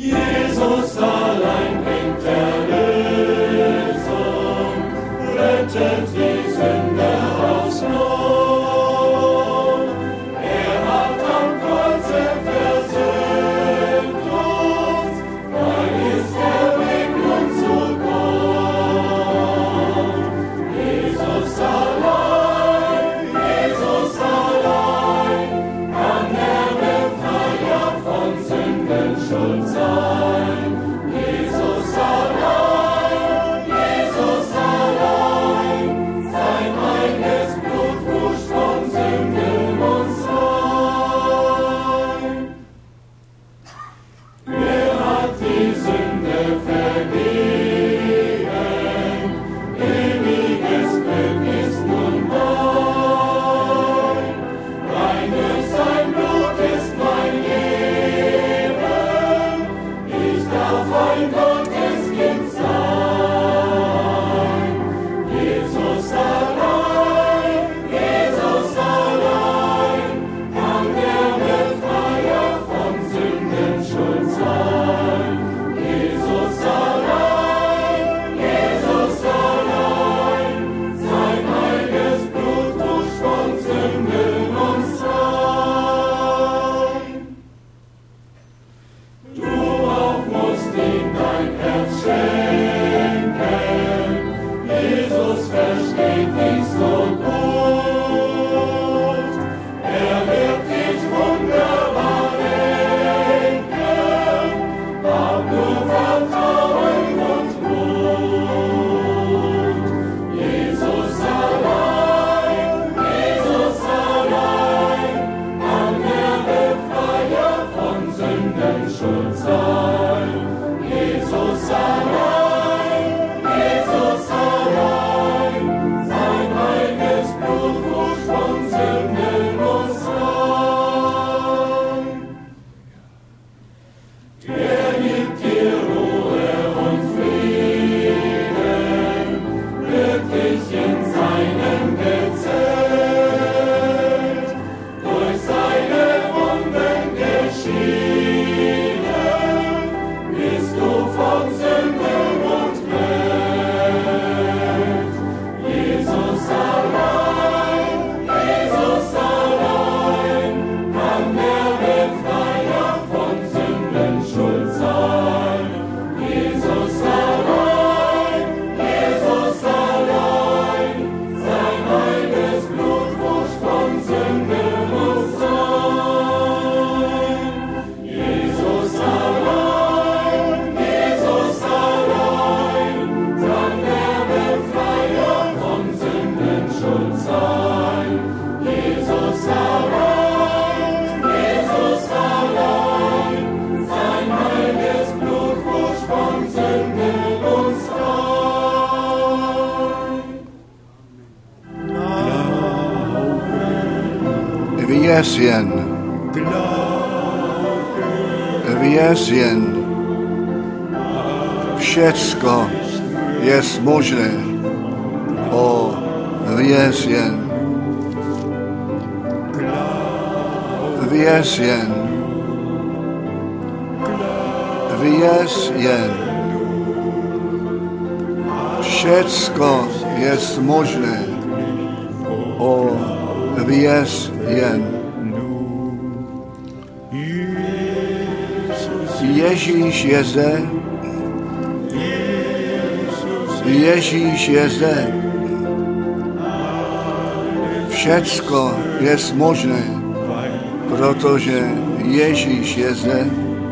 Jesus allein bringt Erlösung, rettet die Sünder aus Not. Er hat am Kreuze versöhnt uns, weil ist der Weg nun zu Gott. Jesus allein kann der Befreier von Sündenschuld sein. Jesus allein, sein eigenes Blut wusch von Sünden uns rein. Er hat die Sünde vergeben, ewiges Glück ist nun mein. Rein durch sein Blut ist mein Leben, ich darf ein Gotteskind sein. Jesus allein kann der Befreier von Sündenschuld sein. Jesus allein, sein eigenes Blut wusch von Sünden uns rein. Du auch musst ihm dein Herz schenken, Jesus versteht dich so gut. Er wird dich wunderbar lenken, hab nur Vertrauen und Mut. Jesus allein kann der Befreier von Sündenschuld sein. Jesus allein, sein eigenes Blut wusch von Sünden uns rein. Er gibt dir Ruhe und Frieden, glücklich in seinem Gezelt, durch seine Wunden geschieden, bist du von Sünden und Welt. Jesus allein, kann der Befreier von Sündenschuld sein. Jesus allein, sein eigenes Blut wusch von Sünden uns rein. Jesus allein, kann der Befreier von Sündenschuld sein. Jesus allein, sein eigenes Blut wusch von Sünden uns rein. Věřím. Všecko je možné. O, věřím. Všecko je možné. O, věřím. Ježíš je zde. Všecko je možné, protože Ježíš je zde.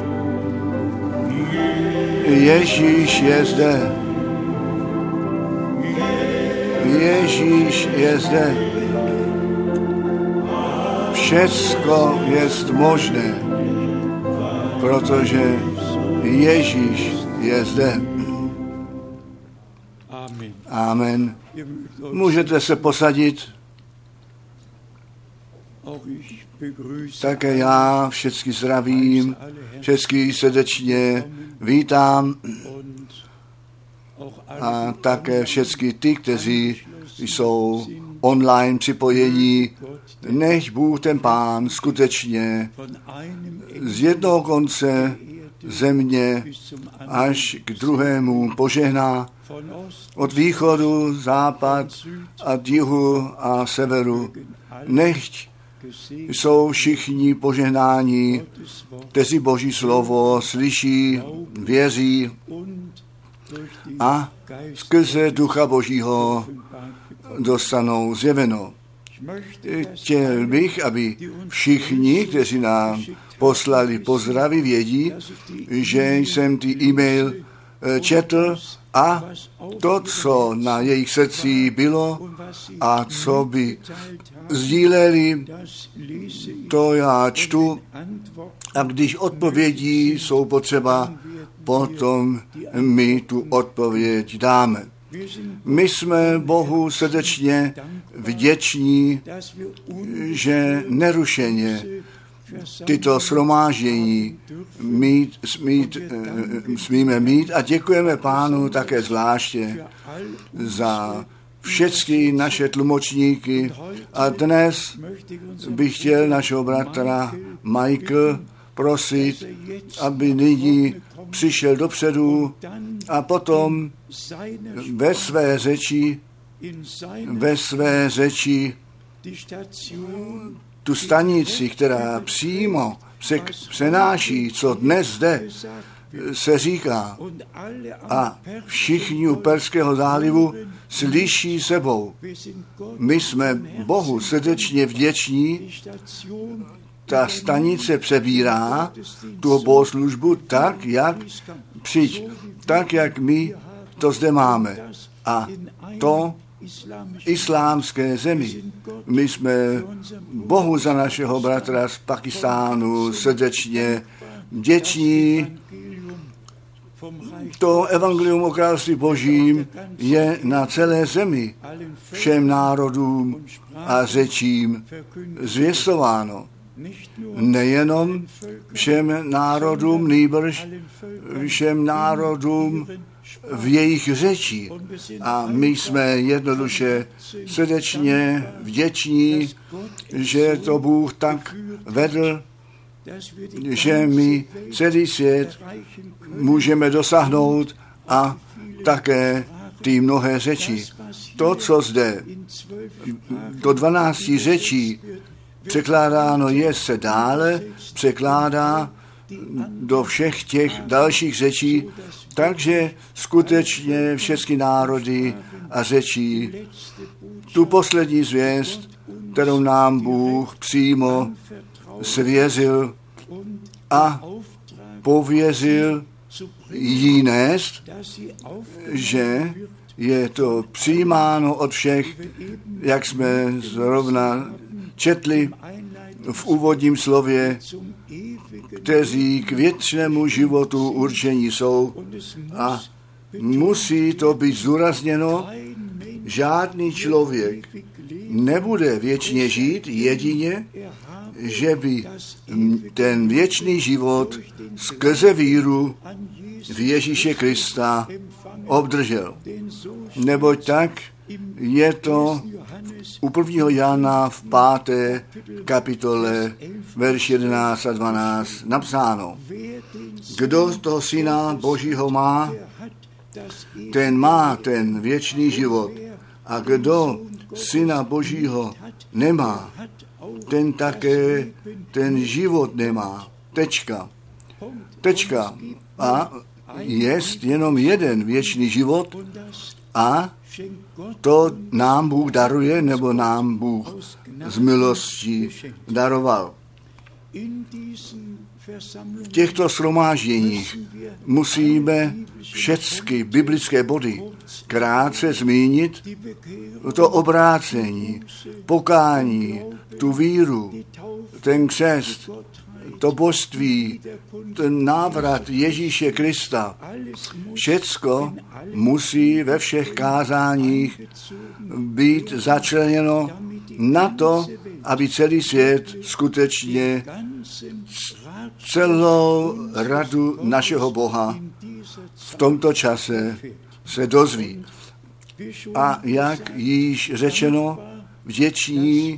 Všecko je možné, protože Ježíš je zde. Amen. Můžete se posadit. Také já všechny zdravím, všechny srdečně vítám a také všechny ty, kteří jsou online připojení. Nech Bůh ten Pán skutečně z jednoho konce země až k druhému požehná, od východu, západ a jihu a severu. Nechť jsou všichni požehnáni, kteří Boží slovo slyší, věří a skrze Ducha Božího dostanou zjeveno. Chtěl bych, aby všichni, kteří nám poslali pozdravy, vědí, že jsem ty e-mail četl a to, co na jejich srdci bylo a co by sdíleli, to já čtu a když odpovědi jsou potřeba, potom my tu odpověď dáme. My jsme Bohu srdečně vděční, že nerušeně tyto shromáždění smíme mít a děkujeme Pánu také zvláště za všechny naše tlumočníky. A dnes bych chtěl našeho bratra Michael prosit, aby nyní přišel dopředu a potom ve své řeči tu stanici, která přímo přenáší, co dnes zde se říká. A všichni u Perského zálivu slyší sebou. My jsme Bohu srdečně vděční. Ta stanice přebírá tu bohoslužbu tak, jak my to zde máme. A to islámské zemi. My jsme Bohu za našeho bratra z Pakistánu srdečně vděční. To evangelium o království Božím je na celé zemi všem národům a řečím zvěstováno. Nejenom všem národům, nýbrž všem národům v jejich řeči. A my jsme jednoduše srdečně vděční, že to Bůh tak vedl, že my celý svět můžeme dosáhnout a také ty mnohé řeči. To, co zde do 12 řečí překládáno je, se dále překládá do všech těch dalších řečí, takže skutečně všechny národy a řečí tu poslední zvěst, kterou nám Bůh přímo svěřil a pověřil jí nést, že je to přijímáno od všech, jak jsme zrovna četli v úvodním slově, kteří k věčnému životu určení jsou. A musí to být zdůrazněno, žádný člověk nebude věčně žít, jedině, že by ten věčný život skrze víru v Ježíše Krista obdržel. Neboť tak je to u 1. Jana v 5. kapitole, verš 11 a 12 napsáno. Kdo toho Syna Božího má ten věčný život. A kdo Syna Božího nemá, ten také ten život nemá. Tečka. A jest jenom jeden věčný život a to nám Bůh daruje, nebo nám Bůh z milosti daroval. V těchto shromážděních musíme všechny biblické body krátce zmínit, to obrácení, pokání, tu víru, ten křest, to božství, ten návrat Ježíše Krista. Všecko musí ve všech kázáních být začleněno na to, aby celý svět skutečně celou radu našeho Boha v tomto čase se dozví. A jak již řečeno, vděční,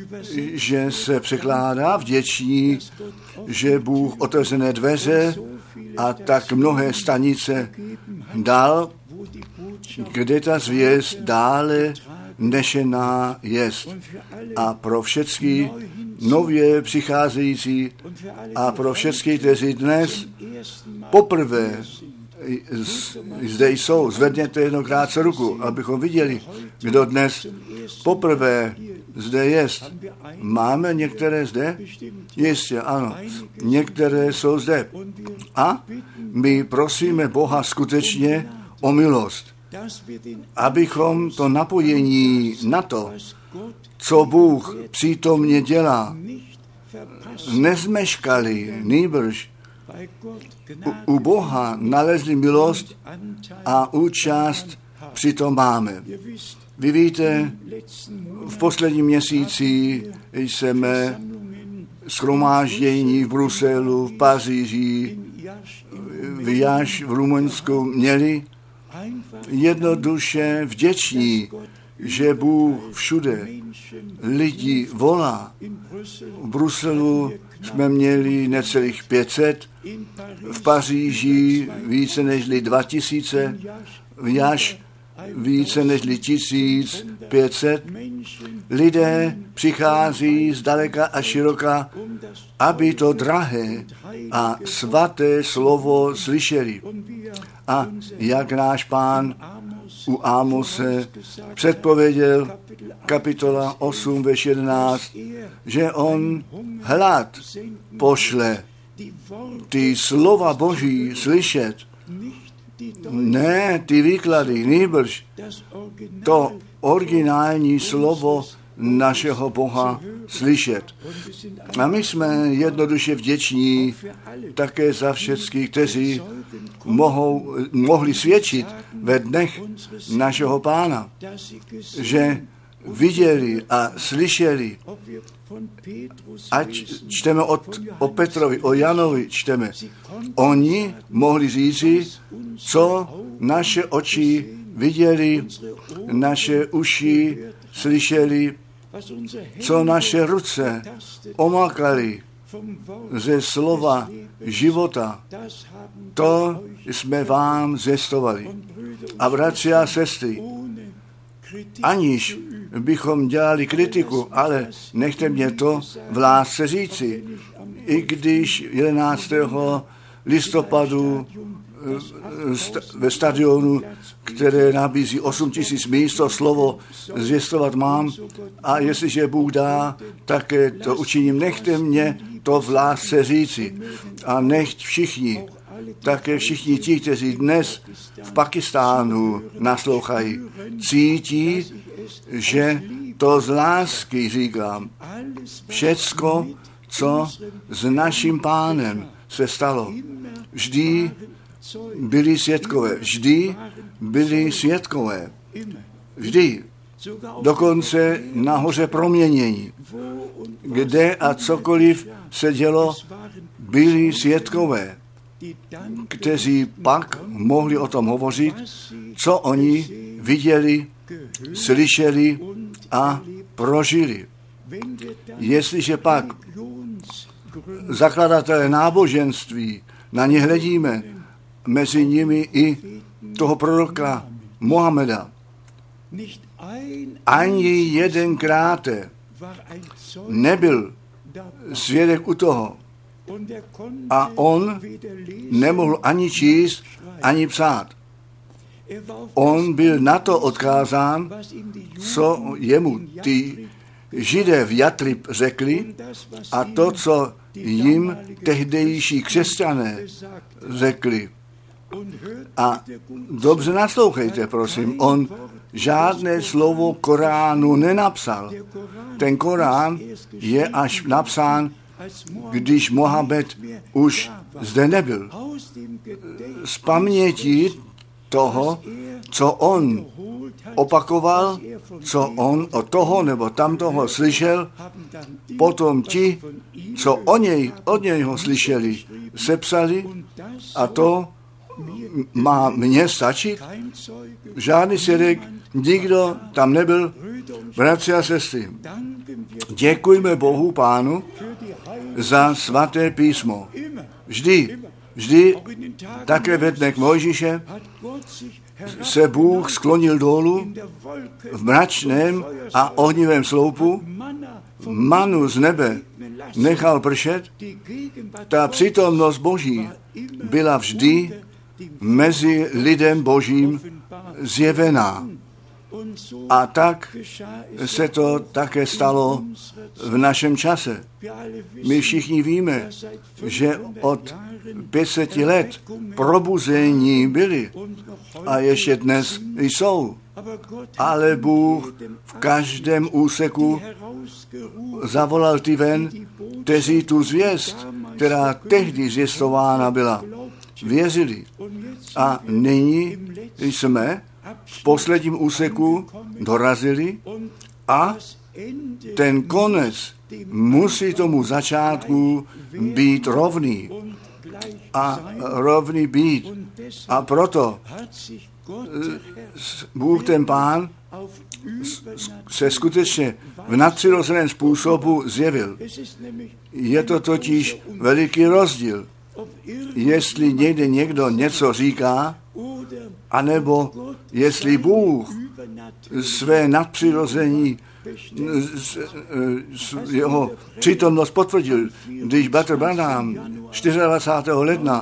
že se překládá, vděční, že Bůh otevřené dveře a tak mnohé stanice dal, kde ta zvěst dále nešená jest. A pro všechny nově přicházející a pro všechny, kteří dnes poprvé zde jsou, zvedněte jednokrát ruku, abychom viděli, kdo dnes poprvé zde jest. Máme některé zde? Jistě, ano. Některé jsou zde. A my prosíme Boha skutečně o milost, abychom to napojení na to, co Bůh přítomně dělá, nezmeškali, nýbrž u Boha nalezli milost a účast přitom máme. Vy víte, v posledním měsíci jsme shromáždění v Bruselu, v Paříži, v Jaš, v Rumunsku měli jednoduše vděční, že Bůh všude lidi volá. V Bruselu jsme měli necelých 500, v Paříži více než 2000, v Jaš více než 1500. Lidé přichází zdaleka a široka, aby to drahé a svaté slovo slyšeli. A jak náš Pán u Ámose předpověděl, kapitola 8, verš 11, že on hlad pošle ty slova Boží slyšet, ne ty výklady, nýbrž to originální slovo našeho Boha slyšet. A my jsme jednoduše vděční také za všechny, kteří mohli svědčit ve dnech našeho Pána, že viděli a slyšeli, ať čteme o Petrovi, o Janovi čteme. Oni mohli říci, co naše oči viděli, naše uši slyšeli, co naše ruce omakali ze slova života. To jsme vám zvěstovali. A bratři a sestry, aniž bychom dělali kritiku, ale nechte mě to v lásce říci. I když 11. listopadu ve stadionu, které nabízí 8 000 míst, to slovo zvěstovat mám, a jestliže Bůh dá, také to učiním. Nechte mě to v lásce říci. A nechť všichni, také všichni ti, kteří dnes v Pakistánu naslouchají, cítí, že to z lásky říkám. Všecko, co s naším Pánem se stalo. Vždy byli svědkové. Vždy byli svědkové. Vždy. Dokonce na hoře proměnění. Kde a cokoliv se dělo, byli svědkové, kteří pak mohli o tom hovořit, co oni viděli, slyšeli a prožili. Jestliže pak zakladatelé náboženství, na ně hledíme, mezi nimi i toho proroka Mohameda, ani jedenkrát nebyl svědek u toho. A on nemohl ani číst, ani psát. On byl na to odkázán, co jemu ty Židé v Jatrib řekli, a to, co jim tehdejší křesťané řekli. A dobře naslouchejte, prosím, on žádné slovo Koránu nenapsal. Ten Korán je až napsán, když Mohamed už zde nebyl. Z paměti toho, co on opakoval, co on od toho nebo tamtoho slyšel, potom ti, co od nějho slyšeli, sepsali, a to má mně stačit. Žádný svědek, nikdo tam nebyl. Bratři a sestry, děkujme Bohu Pánu za svaté písmo. Vždy Vždy také ve dnech Mojžíše se Bůh sklonil dolů v mračném a ohnivém sloupu, manu z nebe nechal pršet. Ta přítomnost Boží byla vždy mezi lidem Božím zjevená. A tak se to také stalo v našem čase. My všichni víme, že od 500 let probuzení byli a ještě dnes jsou. Ale Bůh v každém úseku zavolal ty ven, kteří tu zvěst, která tehdy zvěstována byla, věřili. A nyní jsme v posledním úseku dorazili a ten konec musí tomu začátku být rovný a rovný být. A proto Bůh ten Pán se skutečně v nadpřirozeném způsobu zjevil. Je to totiž veliký rozdíl, jestli někde někdo něco říká, anebo jestli Bůh své nadpřirození, jeho přítomnost potvrdil. Když Bratr Branham 24. ledna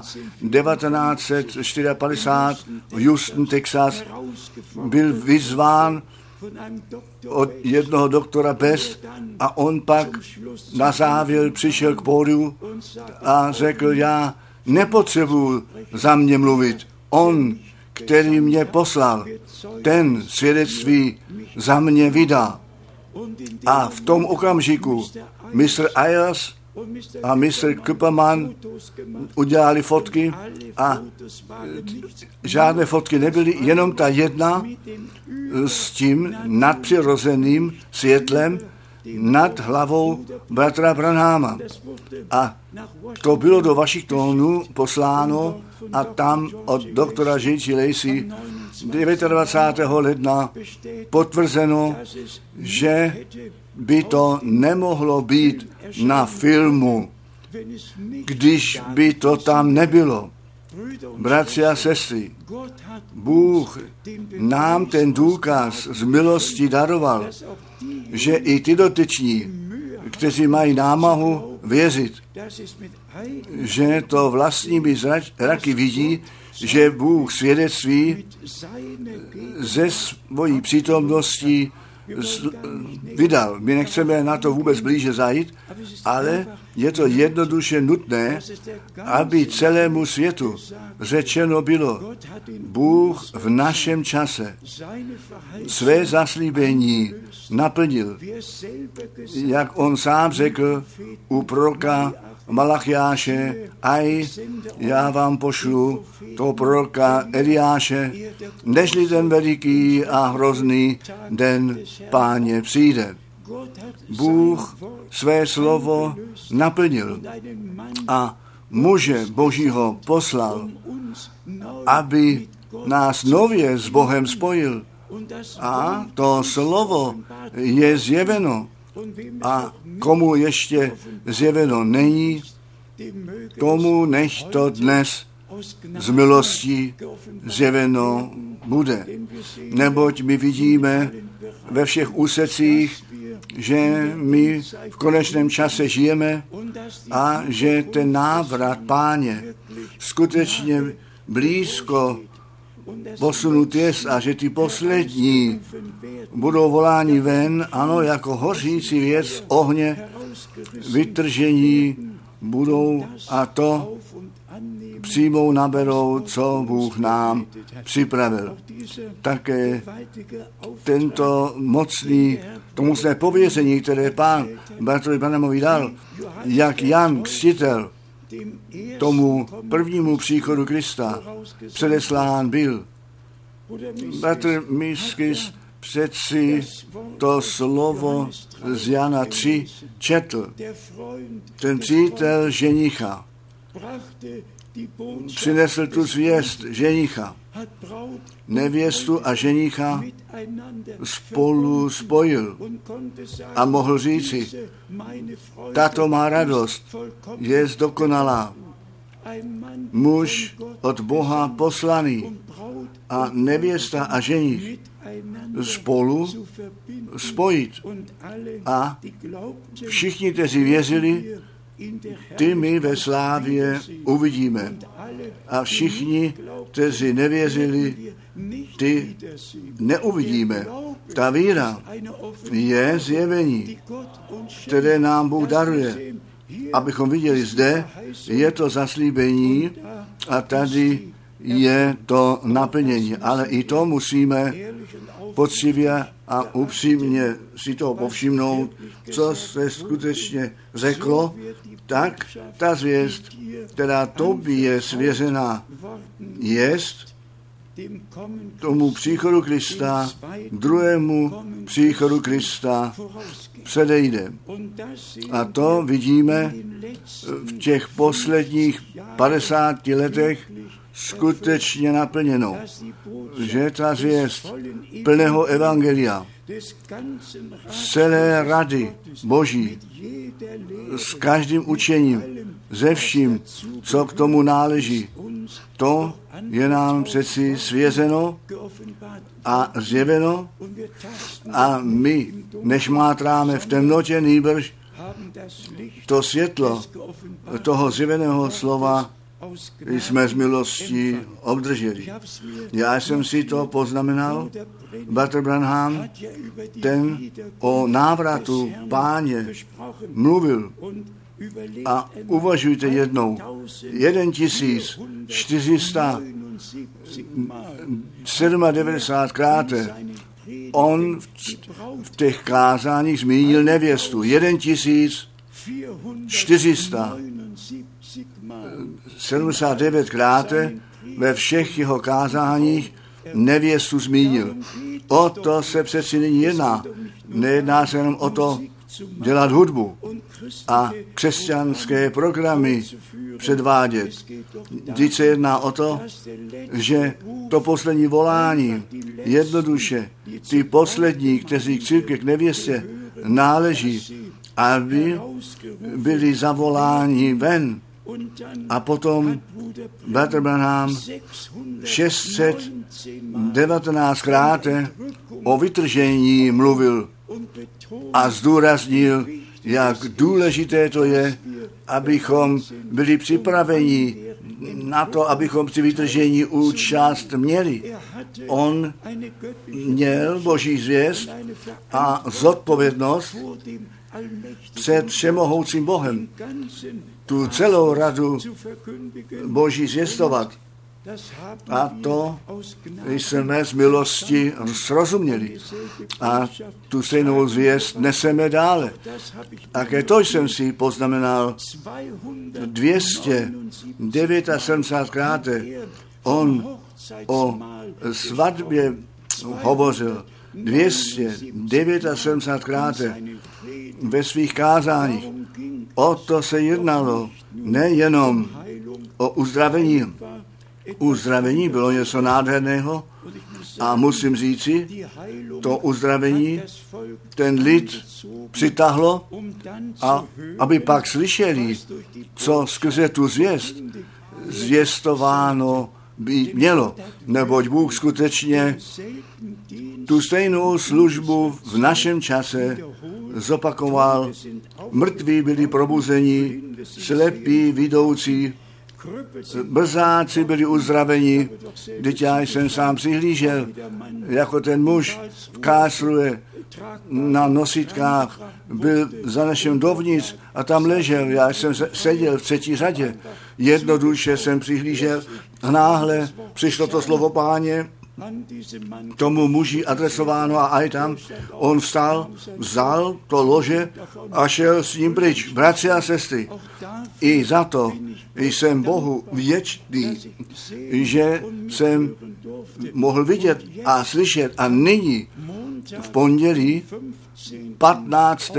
1954 v Houston, Texas, byl vyzván od jednoho doktora Best a on pak na závěr přišel k pódiu a řekl, já nepotřebuji za mě mluvit. On, který mě poslal, ten svědectví za mě vydá. A v tom okamžiku Mr. Ayers a Mr. Kupperman udělali fotky a žádné fotky nebyly, jenom ta jedna s tím nadpřirozeným světlem nad hlavou bratra Branhama. A to bylo do Washingtonu posláno a tam od doktora J.G. Lacey 29. ledna potvrzeno, že by to nemohlo být na filmu, když by to tam nebylo. Bratři a sestry, Bůh nám ten důkaz z milosti daroval, že i ty dotyční, kteří mají námahu věřit, že to vlastními zraky vidí, že Bůh svědectví ze svojí přítomností vydal. My nechceme na to vůbec blíže zajít, ale je to jednoduše nutné, aby celému světu řečeno bylo, Bůh v našem čase své zaslíbení naplnil. Jak on sám řekl u proroka Malachiáše, aj já vám pošlu toho proroka Eliáše, nežli ten veliký a hrozný den Páně přijde. Bůh své slovo naplnil a muže Božího poslal, aby nás nově s Bohem spojil. A to slovo je zjeveno. A komu ještě zjeveno není, tomu nech to dnes z milostí zjeveno bude. Neboť my vidíme ve všech úsecích, že my v konečném čase žijeme a že ten návrat Páně skutečně blízko posunut jest a že ty poslední budou voláni ven, ano, jako hořící věc ohně, vytržení budou a to přijmou, naberou, co Bůh nám připravil. Také to mocné pověření, které Pán bratrovi Branhamovi dal, jak Jan Křtitel tomu prvnímu příchodu Krista předeslán byl. Bratr Miskis přeci to slovo z Jana 3 četl. Ten přítel ženicha přinesl tu zvěst ženicha. Nevěstu a ženicha spolu spojil a mohl říci, tato má radost je dokonalá. muž od Boha poslaný a nevěsta a ženich spolu spojit. A všichni, kteří věřili, ty my ve slávě uvidíme. A všichni, kteří nevěřili, ty neuvidíme. Ta víra je zjevení, které nám Bůh daruje. Abychom viděli, zde je to zaslíbení a tady je to naplnění. Ale i to musíme poctivě a upřímně si to povšimnout, co se skutečně řeklo, tak ta zvěst, která tobě je svěřená, jest tomu příchodu Krista, druhému příchodu Krista předejde. A to vidíme v těch posledních 50 letech skutečně naplněno, že ta zvěst plného evangelia, celé rady Boží, s každým učením, ze vším, co k tomu náleží, to je nám přeci svěřeno a zjeveno a my, než mátráme v temnotě, nýbrž to světlo toho zjeveného slova jsme z milosti obdrželi. Já jsem si to poznamenal. Bratr Branham, ten o návratu Páně mluvil. A uvažujte jednou, 1497 krát on v těch kázáních zmínil nevěstu. 1479 krát ve všech jeho kázáních nevěstu zmínil. O to se přeci nyní jedná. Nejedná se jenom o to dělat hudbu a křesťanské programy předvádět. Vždyť se jedná o to, že to poslední volání, jednoduše, ty poslední, kteří k církvi, k nevěstě náleží, aby byli zavoláni ven. A potom bratr Branham 619krát o vytržení mluvil a zdůraznil, jak důležité to je, abychom byli připraveni na to, abychom při vytržení účast měli. On měl Boží zvěst a zodpovědnost před všemohoucím Bohem tu celou radu Boží zvěstovat. A to jsme z milosti srozuměli. A tu stejnou zvěst neseme dále. A to jsem si poznamenal 279krát. On o svatbě hovořil 279krát ve svých kázáních. O to se jednalo, nejenom o uzdravení. Uzdravení bylo něco nádherného a musím říci, to uzdravení ten lid přitáhlo a aby pak slyšeli, co skrze tu zvěst zvěstováno být mělo, neboť Bůh skutečně tu stejnou službu v našem čase zopakoval. Mrtví byli probuzeni, slepí vidoucí, brzáci byli uzdraveni. Vždyť já jsem sám přihlížel, jako ten muž v Karlsruhe na nositkách byl za našem dovnitř a tam ležel. Já jsem seděl v 3. řadě. Jednoduše jsem přihlížel a náhle přišlo to slovo Páně tomu muži adresováno a aj tam on vstal, vzal to lože a šel s ním pryč. Bratři a sestry, i za to jsem Bohu vděčný, že jsem mohl vidět a slyšet a nyní v pondělí 15.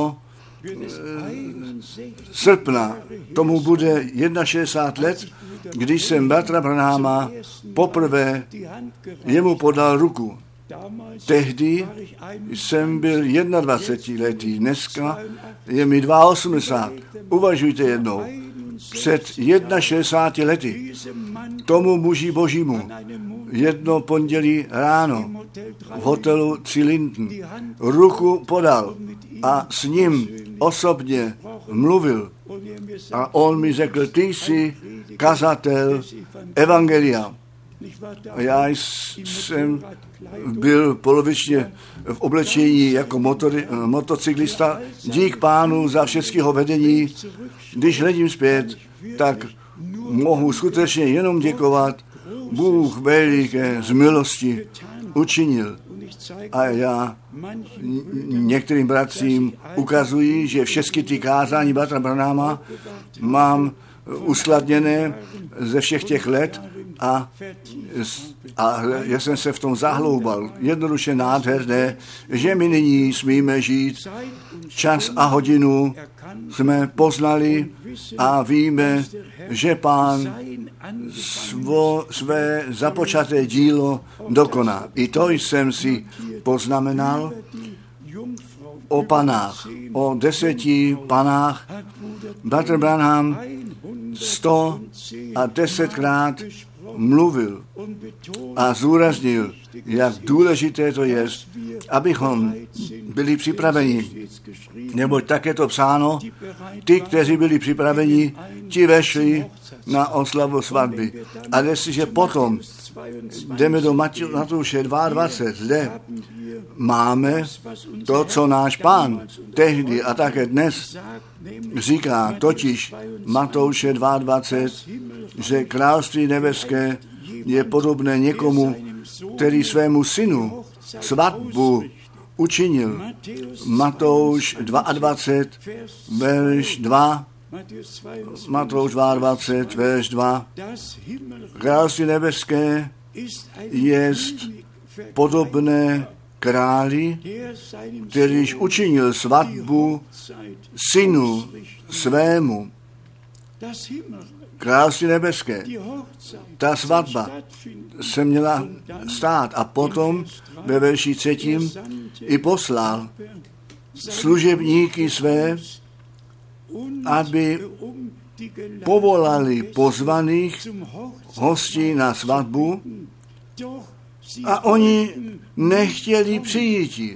srpna, tomu bude 61 let, když jsem bratra Branhama poprvé jemu podal ruku. Tehdy jsem byl 21letý, dneska je mi 82. Uvažujte jednou. před 61 lety tomu muži božímu jedno pondělí ráno v hotelu Tři Linden ruku podal a s ním osobně mluvil. A on mi řekl, ty jsi kazatel evangelia. Já jsem byl polovičně v oblečení jako motocyklista. Dík Pánu za všechno vedení. Když hledím zpět, tak mohu skutečně jenom děkovat. Bůh veliké z milosti učinil. A já některým bratřím ukazuji, že všechny ty kázání bratra Branhama mám uskladněné ze všech těch let a já jsem se v tom zahloubal. Jednoduše nádherné, že my nyní smíme žít čas a hodinu jsme poznali a víme, že Pán své započaté dílo dokoná. I to jsem si poznamenal o panách, o 10 panách. Bratr Branham 110krát mluvil a zúraznil, jak důležité to je, abychom byli připraveni. Neboť tak je to psáno, ty, kteří byli připraveni, ti vešli na oslavu svatby. A jestliže potom jdeme do Matouše 22, zde máme to, co náš Pán tehdy a také dnes říká, totiž Matouše 22, že království nebeské je podobné někomu, který svému synu svatbu učinil. Matouš 22, verš 2. Matouš 22, verš 2. Království nebeské je podobné králi, kterýž učinil svatbu synu svému. Království nebeské, ta svatba se měla stát a potom ve verši 3. i poslal služebníky své, aby povolali pozvaných hostí na svatbu a oni nechtěli přijít.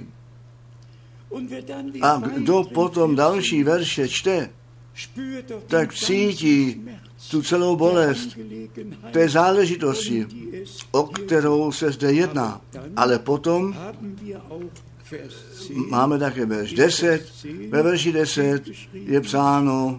A kdo potom další verše čte, tak cítí tu celou bolest té záležitosti, o kterou se zde jedná. Ale potom máme také verš 10. Ve verši 10 je psáno,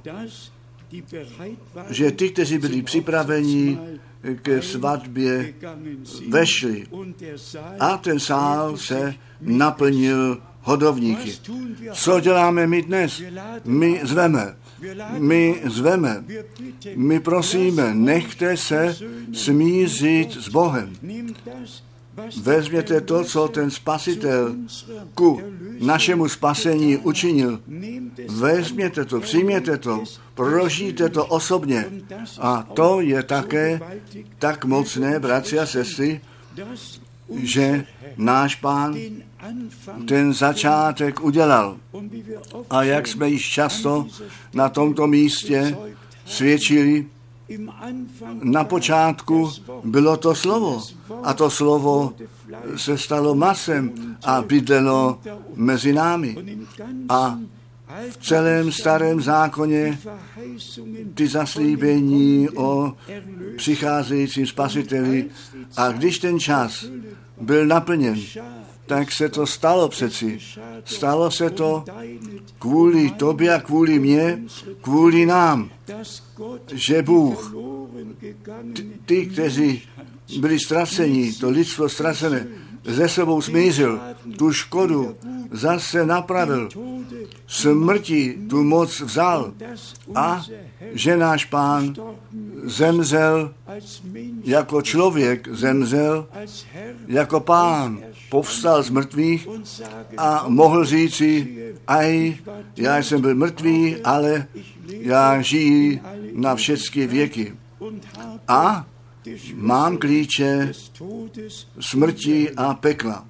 že ty, kteří byli připraveni ke svatbě, vešli. A ten sál se naplnil hodovníky. Co děláme my dnes? My zveme, my prosíme, nechte se smířit s Bohem. Vezměte to, co ten Spasitel ku našemu spasení učinil. Vezměte to, přijměte to, prožijte to osobně. A to je také tak mocné, bratři a sestry, že náš Pán ten začátek udělal. A jak jsme již často na tomto místě svědčili, na počátku bylo to slovo. A to slovo se stalo masem a bydlelo mezi námi. A v celém starém zákoně ty zaslíbení o přicházejícím spasiteli. A když ten čas byl naplněn, tak se to stalo přeci. Stalo se to kvůli tobě a kvůli mně, kvůli nám, že Bůh, ty, kteří byli ztraceni, to lidstvo ztracené, ze sebou smířil, tu škodu zase napravil, smrti tu moc vzal a že náš Pán zemřel jako člověk, zemřel jako Pán, povstal z mrtvých a mohl říci, já jsem byl mrtvý, ale já žiji na všechny věky. A mám klíče smrti a pekla.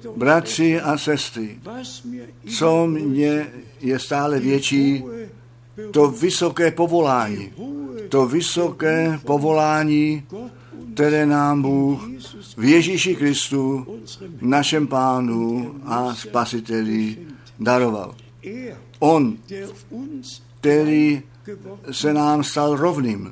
Bratři a sestry, co mě je stále větší, to vysoké povolání, které nám Bůh v Ježíši Kristu, našem Pánu a Spasiteli, daroval. On, který se nám stal rovným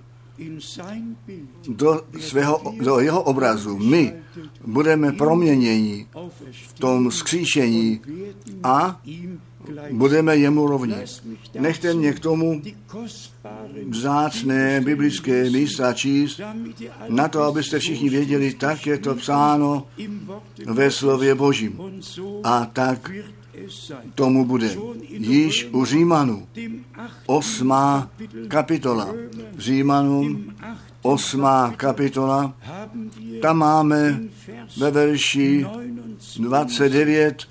do jeho obrazu. My budeme proměněni v tom vzkříšení a budeme jemu rovni. Nechte mě k tomu vzácné biblické místa číst, na to, abyste všichni věděli, tak je to psáno ve slově Božím. A tak tomu bude. Již u Římanů 8. kapitola. Římanům 8. kapitola. Tam máme ve verši 29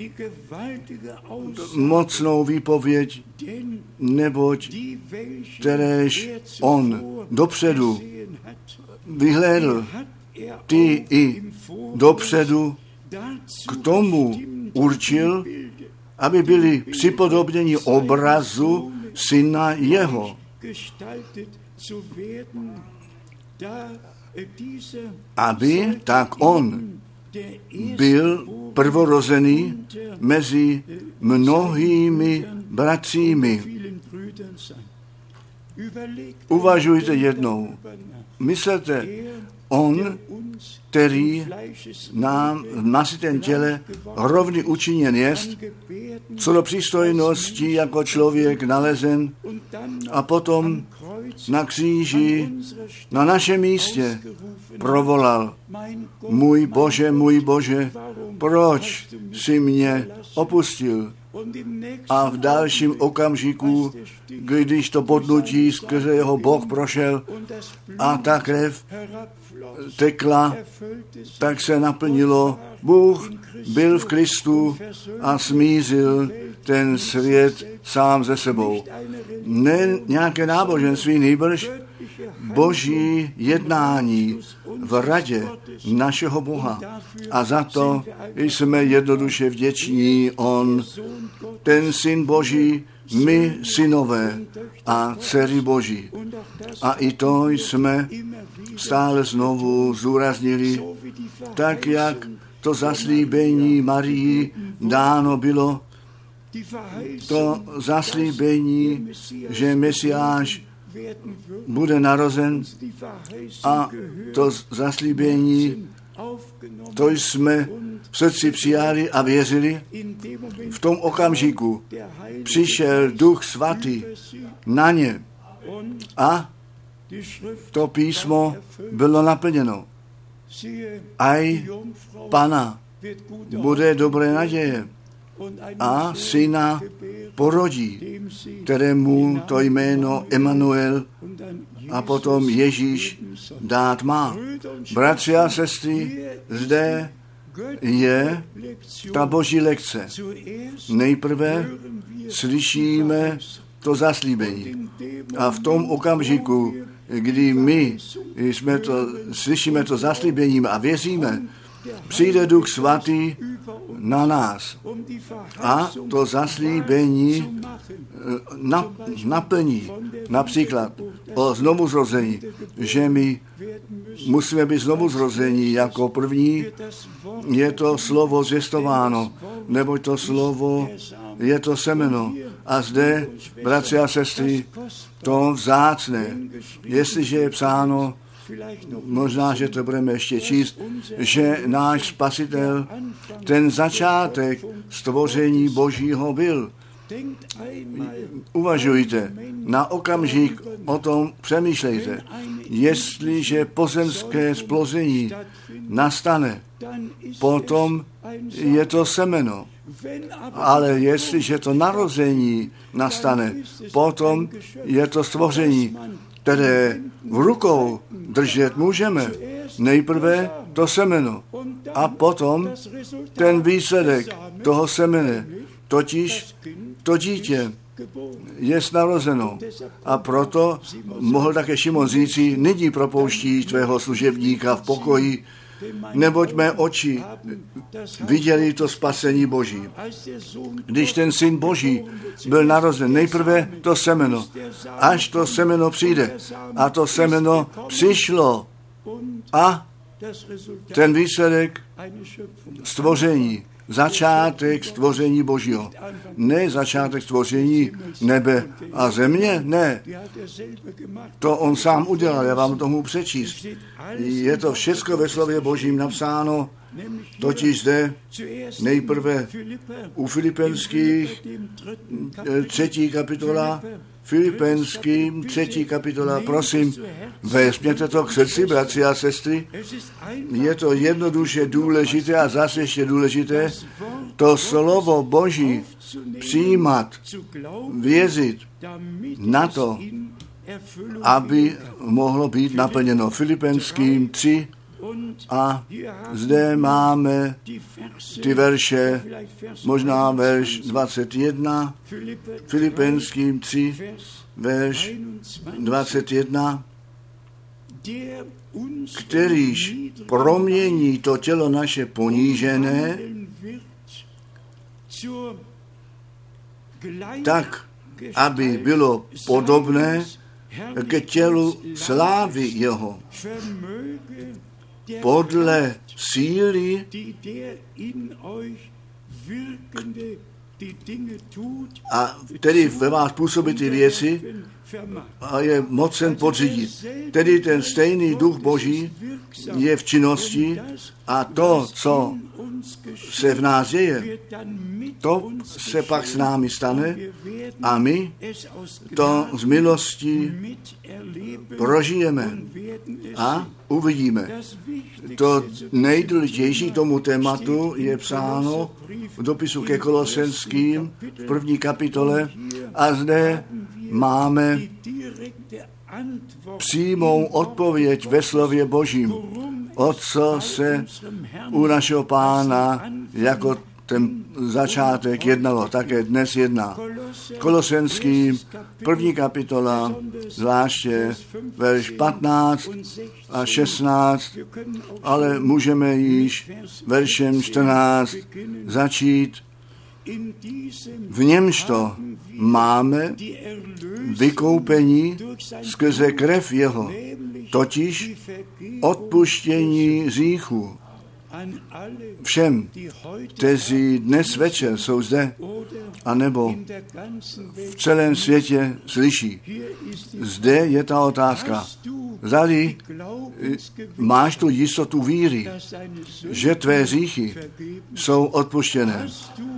mocnou výpověď, neboť kteréž on dopředu vyhlédl, ty i dopředu k tomu určil, aby byli připodobněni obrazu syna jeho. Aby tak on byl prvorozený mezi mnohými bratřími. Uvažujte jednou. Myslete, on, který nám v masitém těle rovný učiněn jest, co do přístojnosti jako člověk nalezen a potom na kříži na našem místě provolal: můj Bože, proč jsi mě opustil? A v dalším okamžiku, když to bodnutí skrze jeho bok prošel a ta krev tekla, tak se naplnilo. Bůh byl v Kristu a smířil ten svět sám ze sebou. Ne nějaké náboženství, nýbrž boží jednání v radě našeho Boha. A za to jsme jednoduše vděční. On, ten syn Boží, my synové a dcery Boží. A i to jsme stále znovu zdůraznili, tak jak to zaslíbení Marii dáno bylo, to zaslíbení, že Mesiáš bude narozen, a to zaslíbení, to jsme v srdci přijali a věřili. V tom okamžiku přišel Duch Svatý na ně a to písmo bylo naplněno. Aj Pana bude dobré naděje a syna porodí, kterému to jméno Emanuel a potom Ježíš dát má. Bratři a sestry, zde je ta boží lekce. Nejprve slyšíme to zaslíbení. A v tom okamžiku, kdy my slyšíme to zaslíbením a věříme, přijde Duch Svatý na nás a to zaslíbení naplní. Například o znovuzrození, že my musíme být znovuzrození jako první, je to slovo zvěstováno, neboť to slovo je to semeno. A zde, bratři a sestry, to vzácné, jestliže je psáno, možná, že to budeme ještě číst, že náš Spasitel, ten začátek stvoření Božího byl. Uvažujte, na okamžik o tom přemýšlejte. Jestliže pozemské splození nastane, potom je to semeno. Ale jestliže to narození nastane, potom je to stvoření, které v rukou držet můžeme. Nejprve to semeno a potom ten výsledek toho semene, totiž to dítě je narozeno. A proto mohl také Šimon říci: nyní propouští tvého služebníka v pokoji, neboť mé oči viděli to spasení Boží. Když ten Syn Boží byl narozen, nejprve to semeno, až to semeno přijde. A to semeno přišlo a ten výsledek stvoření, začátek stvoření Božího. Ne začátek stvoření nebe a země, ne. To on sám udělal, já vám to mohu přečíst. Je to všecko ve slově Božím napsáno, totiž zde nejprve u Filipenských 3. kapitola, Filipenským 3. kapitola, prosím, vezměte to k srdci, bratři a sestry. Je to jednoduše důležité a zase ještě důležité, to slovo Boží přijímat, věřit na to, aby mohlo být naplněno. Filipenským 3 a zde máme ty verše, možná verš 21, Filipenským 3, verš 21, kterýž promění to tělo naše ponížené, tak, aby bylo podobné ke tělu slávy jeho, podle síly, a tedy ve vás působí ty věci a je mocen podřídit. Tedy ten stejný duch Boží je v činnosti a to, co se v nás děje, to se pak s námi stane a my to z milostí prožijeme a uvidíme. To nejdůležitější tomu tématu je psáno v dopisu ke Kolosenským v 1. kapitole a zde máme přímou odpověď ve slově Božím, o co se u našeho Pána jako ten začátek jednalo, také dnes jedná. Kolosenským 1. kapitola, zvláště verš 15 a 16, ale můžeme již veršem 14 začít. V němž to máme vykoupení skrze krev jeho, totiž odpuštění hříchů. Všem, kteří dnes večer jsou zde, anebo v celém světě slyší. Zde je ta otázka. Zdali máš tu jistotu víry, že tvé hříchy jsou odpuštěné.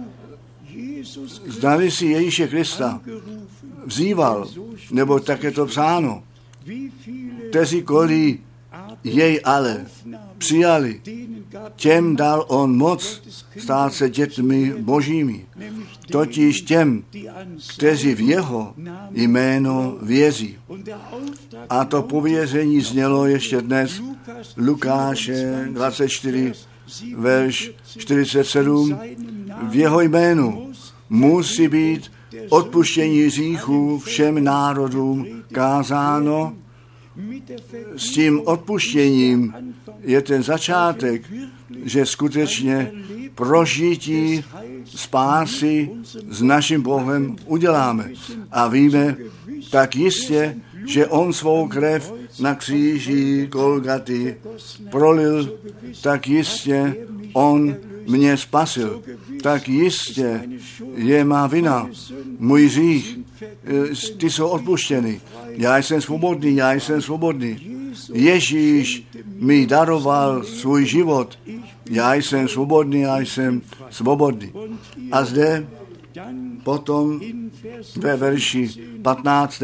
Zdali si Ježíše Krista vzýval, nebo tak je to psáno, kteříkoliv jej ale přijali, těm dal on moc stát se dětmi božími, totiž těm, kteří v jeho jméno věří. A to pověření znělo ještě dnes Lukáše 24, verš 47, v jeho jménu musí být odpuštění hříchů všem národům kázáno. S tím odpuštěním je ten začátek, že skutečně prožití spásy s naším Bohem uděláme. A víme tak jistě, že on svou krev na kříži Golgaty prolil, tak jistě on mě spasil. Tak jistě je má vina, můj hřích, ty jsou odpuštěny. Já jsem svobodný, já jsem svobodný. Ježíš mi daroval svůj život. Já jsem svobodný, já jsem svobodný. A zde potom ve verši 15.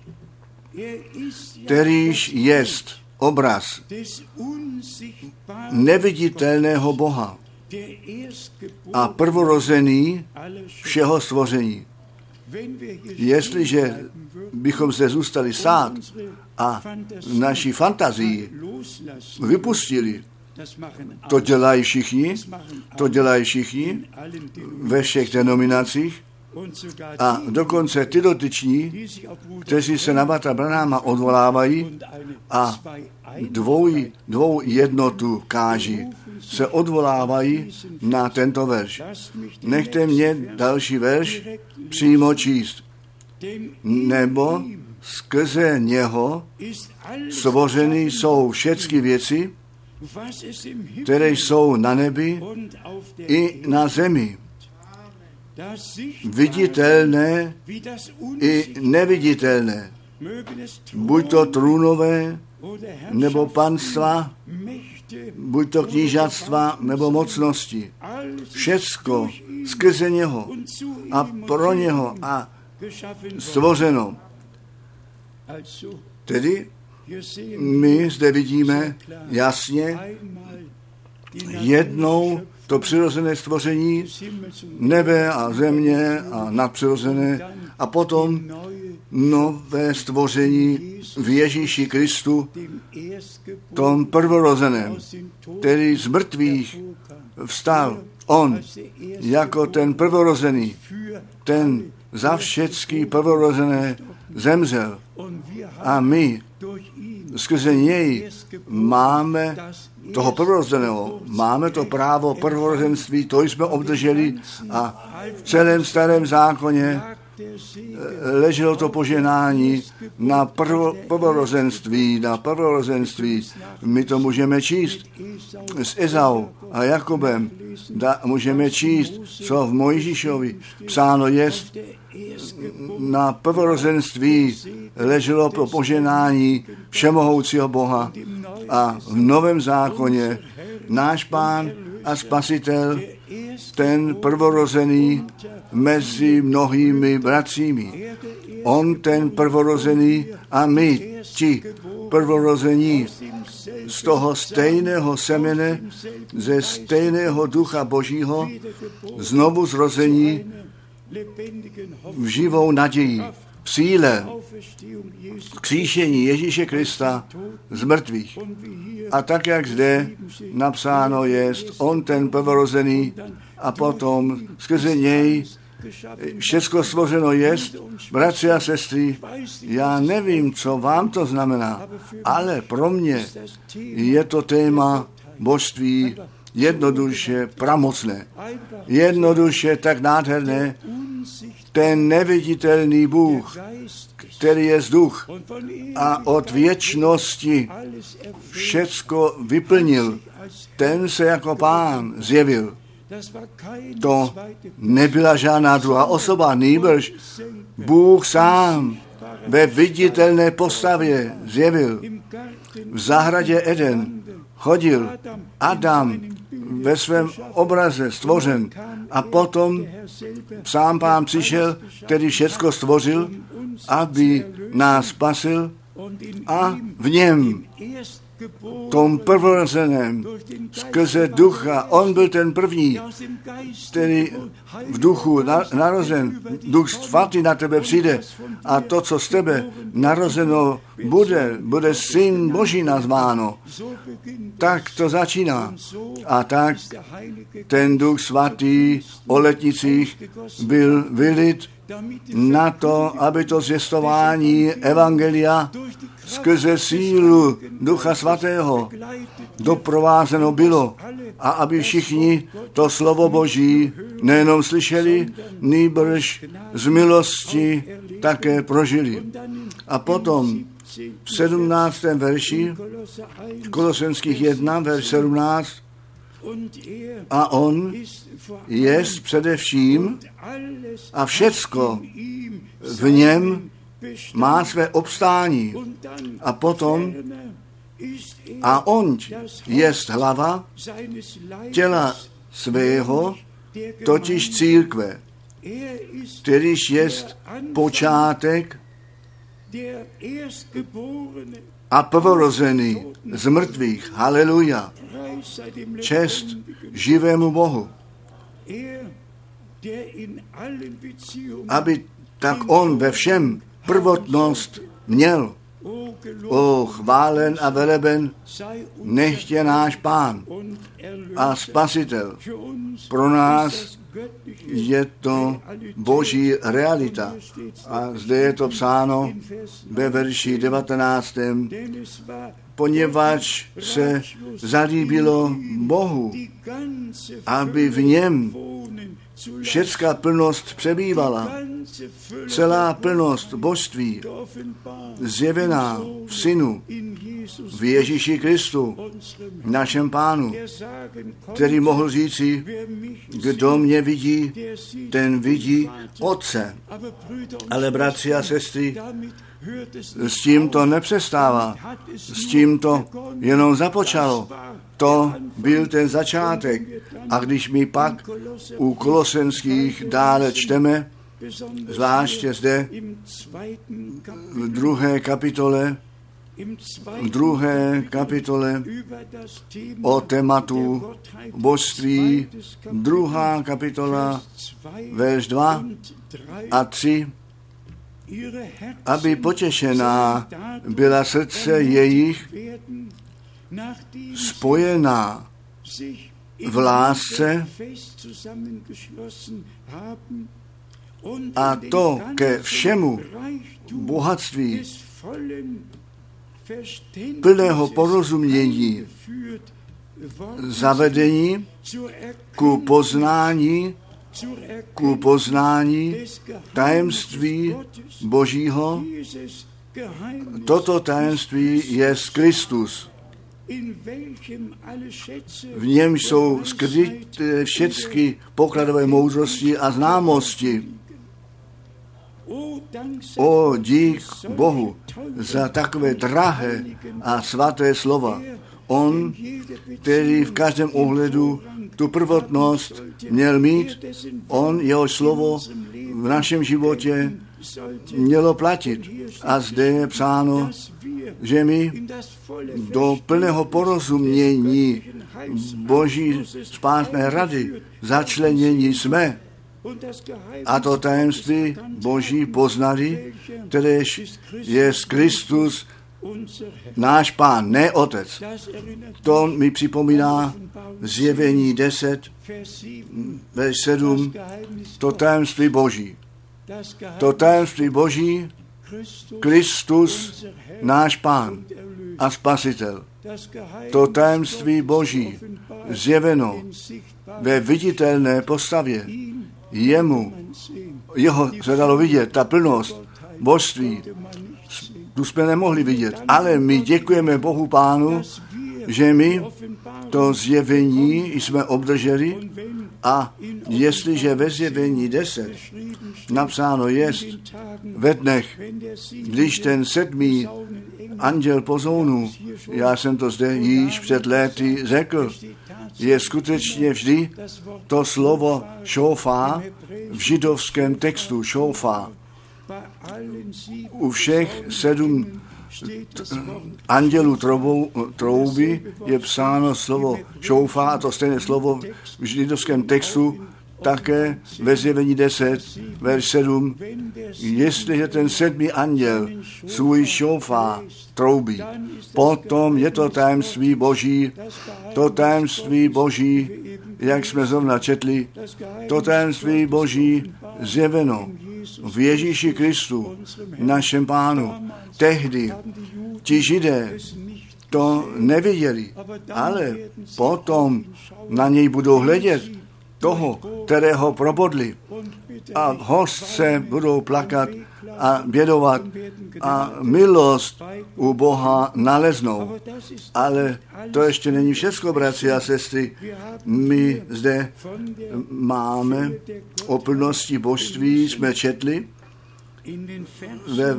kterýž jest obraz neviditelného Boha a prvorozený všeho stvoření. Jestliže bychom se zůstali stát a naši fantazii vypustili, to dělají všichni ve všech denominacích, A dokonce ty dotyční, kteří se na bratra Branhama odvolávají a dvou jednotu káží, se odvolávají na tento verš. Nechte mě další verš přímo číst. Nebo skrze něho stvořeny jsou všechny věci, které jsou na nebi i na zemi. Viditelné i neviditelné. Buď to trůnové, nebo panstva, buď to knížatstva, nebo mocnosti. Všecko skrze něho a pro něho a stvořeno. Tedy my zde vidíme jasně jednou to přirozené stvoření nebe a země a nadpřirozené a potom nové stvoření v Ježíši Kristu, tom prvorozeném, který z mrtvých vstal. On jako ten prvorozený, ten za všechny prvorozené zemřel. A my skrze něj máme toho prvorozeného, máme to právo prvorozenství, to jsme obdrželi a v celém starém zákoně leželo to poženání na prvorozenství. My to můžeme číst s Ezau a Jakobem. Můžeme číst, co v Mojžíšovi psáno jest. Na prvorozenství leželo pro poženání všemohoucího Boha a v Novém zákoně náš Pán a Spasitel, ten prvorozený mezi mnohými bratřími. On ten prvorozený a my, ti prvorození z toho stejného semene, ze stejného ducha Božího, znovu zrození v živou naději, v síle kříšení Ježíše Krista z mrtvých. A tak, jak zde napsáno jest, on ten prvorozený a potom skrze něj všecko stvořeno jest. Bratři a sestry, já nevím, co vám to znamená, ale pro mě je to téma božství jednoduše pramocné, jednoduše tak nádherné, ten neviditelný Bůh, který je duch a od věčnosti všecko vyplnil, ten se jako Pán zjevil. To nebyla žádná druhá osoba, nýbrž Bůh sám ve viditelné postavě zjevil. V zahradě Eden chodil Adam ve svém obraze stvořen a potom sám Pán přišel, který všecko stvořil, aby nás spasil a v něm, tom prvorozeném, skrze ducha, on byl ten první, který v duchu narozen, duch svatý na tebe přijde a to, co z tebe narozeno bude syn Boží nazváno. Tak to začíná. A tak ten duch svatý o letnicích byl vylit na to, aby to zvěstování evangelia skrze sílu Ducha Svatého doprovázeno bylo a aby všichni to slovo Boží nejenom slyšeli, nýbrž z milosti také prožili. A potom v 17. verši Kolosenských 1, verš 17, a on jest především a všecko v něm má své obstání. A potom a on jest hlava těla svého, totiž církve, kterýž jest počátek a prvorozený z mrtvých. Haleluja. Čest živému Bohu. Aby tak on ve všem prvotnost měl O chválen a veleben nechtě náš Pán a Spasitel. Pro nás je to boží realita. A zde je to psáno ve verši 19. Poněvadž se zalíbilo Bohu, aby v něm všecká plnost přebývala, celá plnost božství zjevená v Synu, v Ježíši Kristu, našem Pánu, který mohl říci, kdo mě vidí, ten vidí Otce. Ale bratři a sestry, s tím to nepřestává, s tím to jenom započalo. To byl ten začátek. A když my pak u Kolosenských dále čteme, zvláště zde v druhé kapitole o tématu božství, 2. kapitola, verš 2 a 3, aby potěšená byla srdce jejich spojená v lásce a to ke všemu bohatství plného porozumění zavedení ku poznání tajemství Božího. Toto tajemství je Kristus. V něm jsou skryté všechny pokladové moudrosti a známosti. O, dík Bohu za takové drahé a svaté slova. On, který v každém ohledu tu prvotnost měl mít, on, jeho slovo v našem životě mělo platit. A zde je psáno, že my do plného porozumění Boží spásné rady začlenění jsme. A to tajemství Boží poznali, kteréž je Kristus, náš Pán, ne Otec. To mi připomíná Zjevení 10, verš 7, to tajemství Boží. To tajemství Boží, Kristus, náš Pán a Spasitel. To tajemství Boží, zjeveno ve viditelné postavě. Jeho se dalo vidět, ta plnost božství, tu jsme nemohli vidět, ale my děkujeme Bohu Pánu, že my to zjevení jsme obdrželi a jestliže ve Zjevení 10 napsáno jest ve dnech, když ten 7. anděl pozvonu, já jsem to zde již před léty řekl, je skutečně vždy to slovo šofár v židovském textu šofár. U všech 7 andělů trouby je psáno slovo šofár, a to stejné slovo v židovském textu také ve Zjevení 10, verš 7. Jestliže ten 7. anděl svůj šofár troubí, potom je to tajemství Boží, to tajemství Boží, jak jsme zrovna četli, to tajemství Boží zjeveno v Ježíši Kristu, našem Pánu. Tehdy ti Židé to neviděli, ale potom na něj budou hledět, toho, kterého probodli. A hostce budou plakat a bědovat a milost u Boha naleznou. Ale to ještě není všechno, bratři a sestry. My zde máme o plnosti božství, jsme četli ve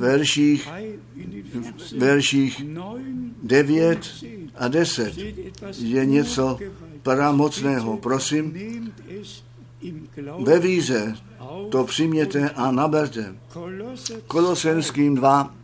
verších 9 a 10. Je něco pramocného. Prosím, ve víře to přijměte a naberte. Kolosenským 2,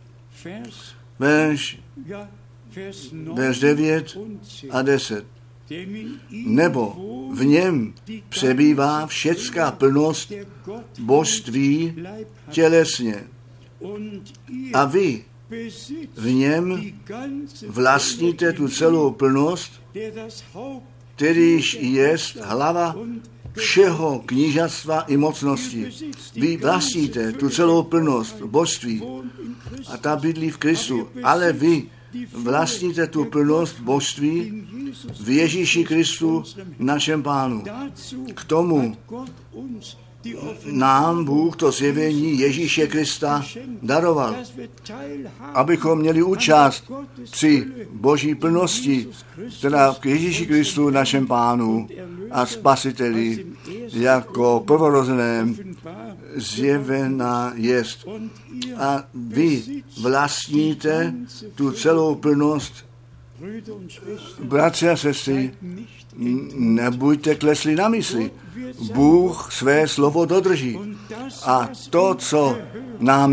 verš 9 a 10. Nebo v něm přebývá všecká plnost božství tělesně. A vy V něm vlastníte tu celou plnost, kterýž jest hlava všeho knížatstva i mocnosti. Vy vlastníte tu celou plnost božství a ta bydlí v Kristu, ale vy vlastníte tu plnost božství v Ježíši Kristu, našem Pánu. K tomu nám Bůh to zjevení Ježíše Krista daroval, abychom měli účast při Boží plnosti, teda k Ježíši Kristu, našem Pánu a Spasiteli, jako prvorozeném zjevena jest. A vy vlastníte tu celou plnost. Bratři a sestry, nebuďte klesli na mysli. Bůh své slovo dodrží. A to, co nám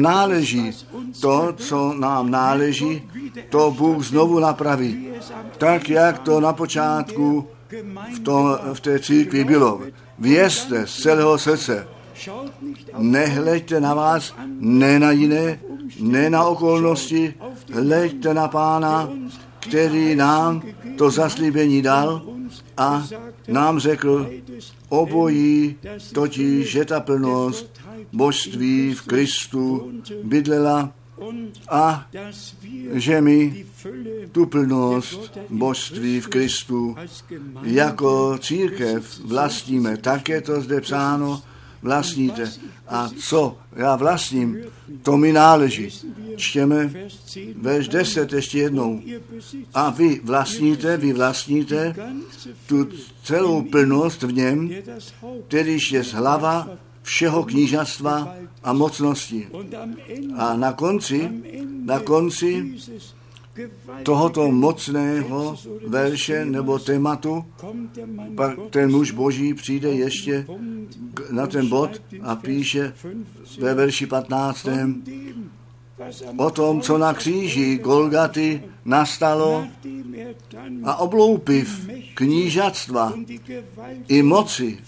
náleží, to Bůh znovu napraví. Tak, jak to na počátku v té církvi bylo. Věřte z celého srdce. Nehleďte na vás, ne na jiné, ne na okolnosti, hleďte na Pána, který nám to zaslíbení dal a nám řekl obojí, totiž, že ta plnost božství v Kristu bydlela a že my tu plnost božství v Kristu jako církev vlastníme. Tak je to zde psáno, vlastníte. A co já vlastním, to mi náleží. Čtěme verš 10 ještě jednou. A vy vlastníte tu celou plnost v něm, kterýž je hlava všeho knížatstva a mocnosti. A na konci tohoto mocného verše nebo tématu, pak ten muž Boží přijde ještě na ten bod a píše ve verši 15. o tom, co na kříži Golgaty nastalo a obloupiv knížatstva i moci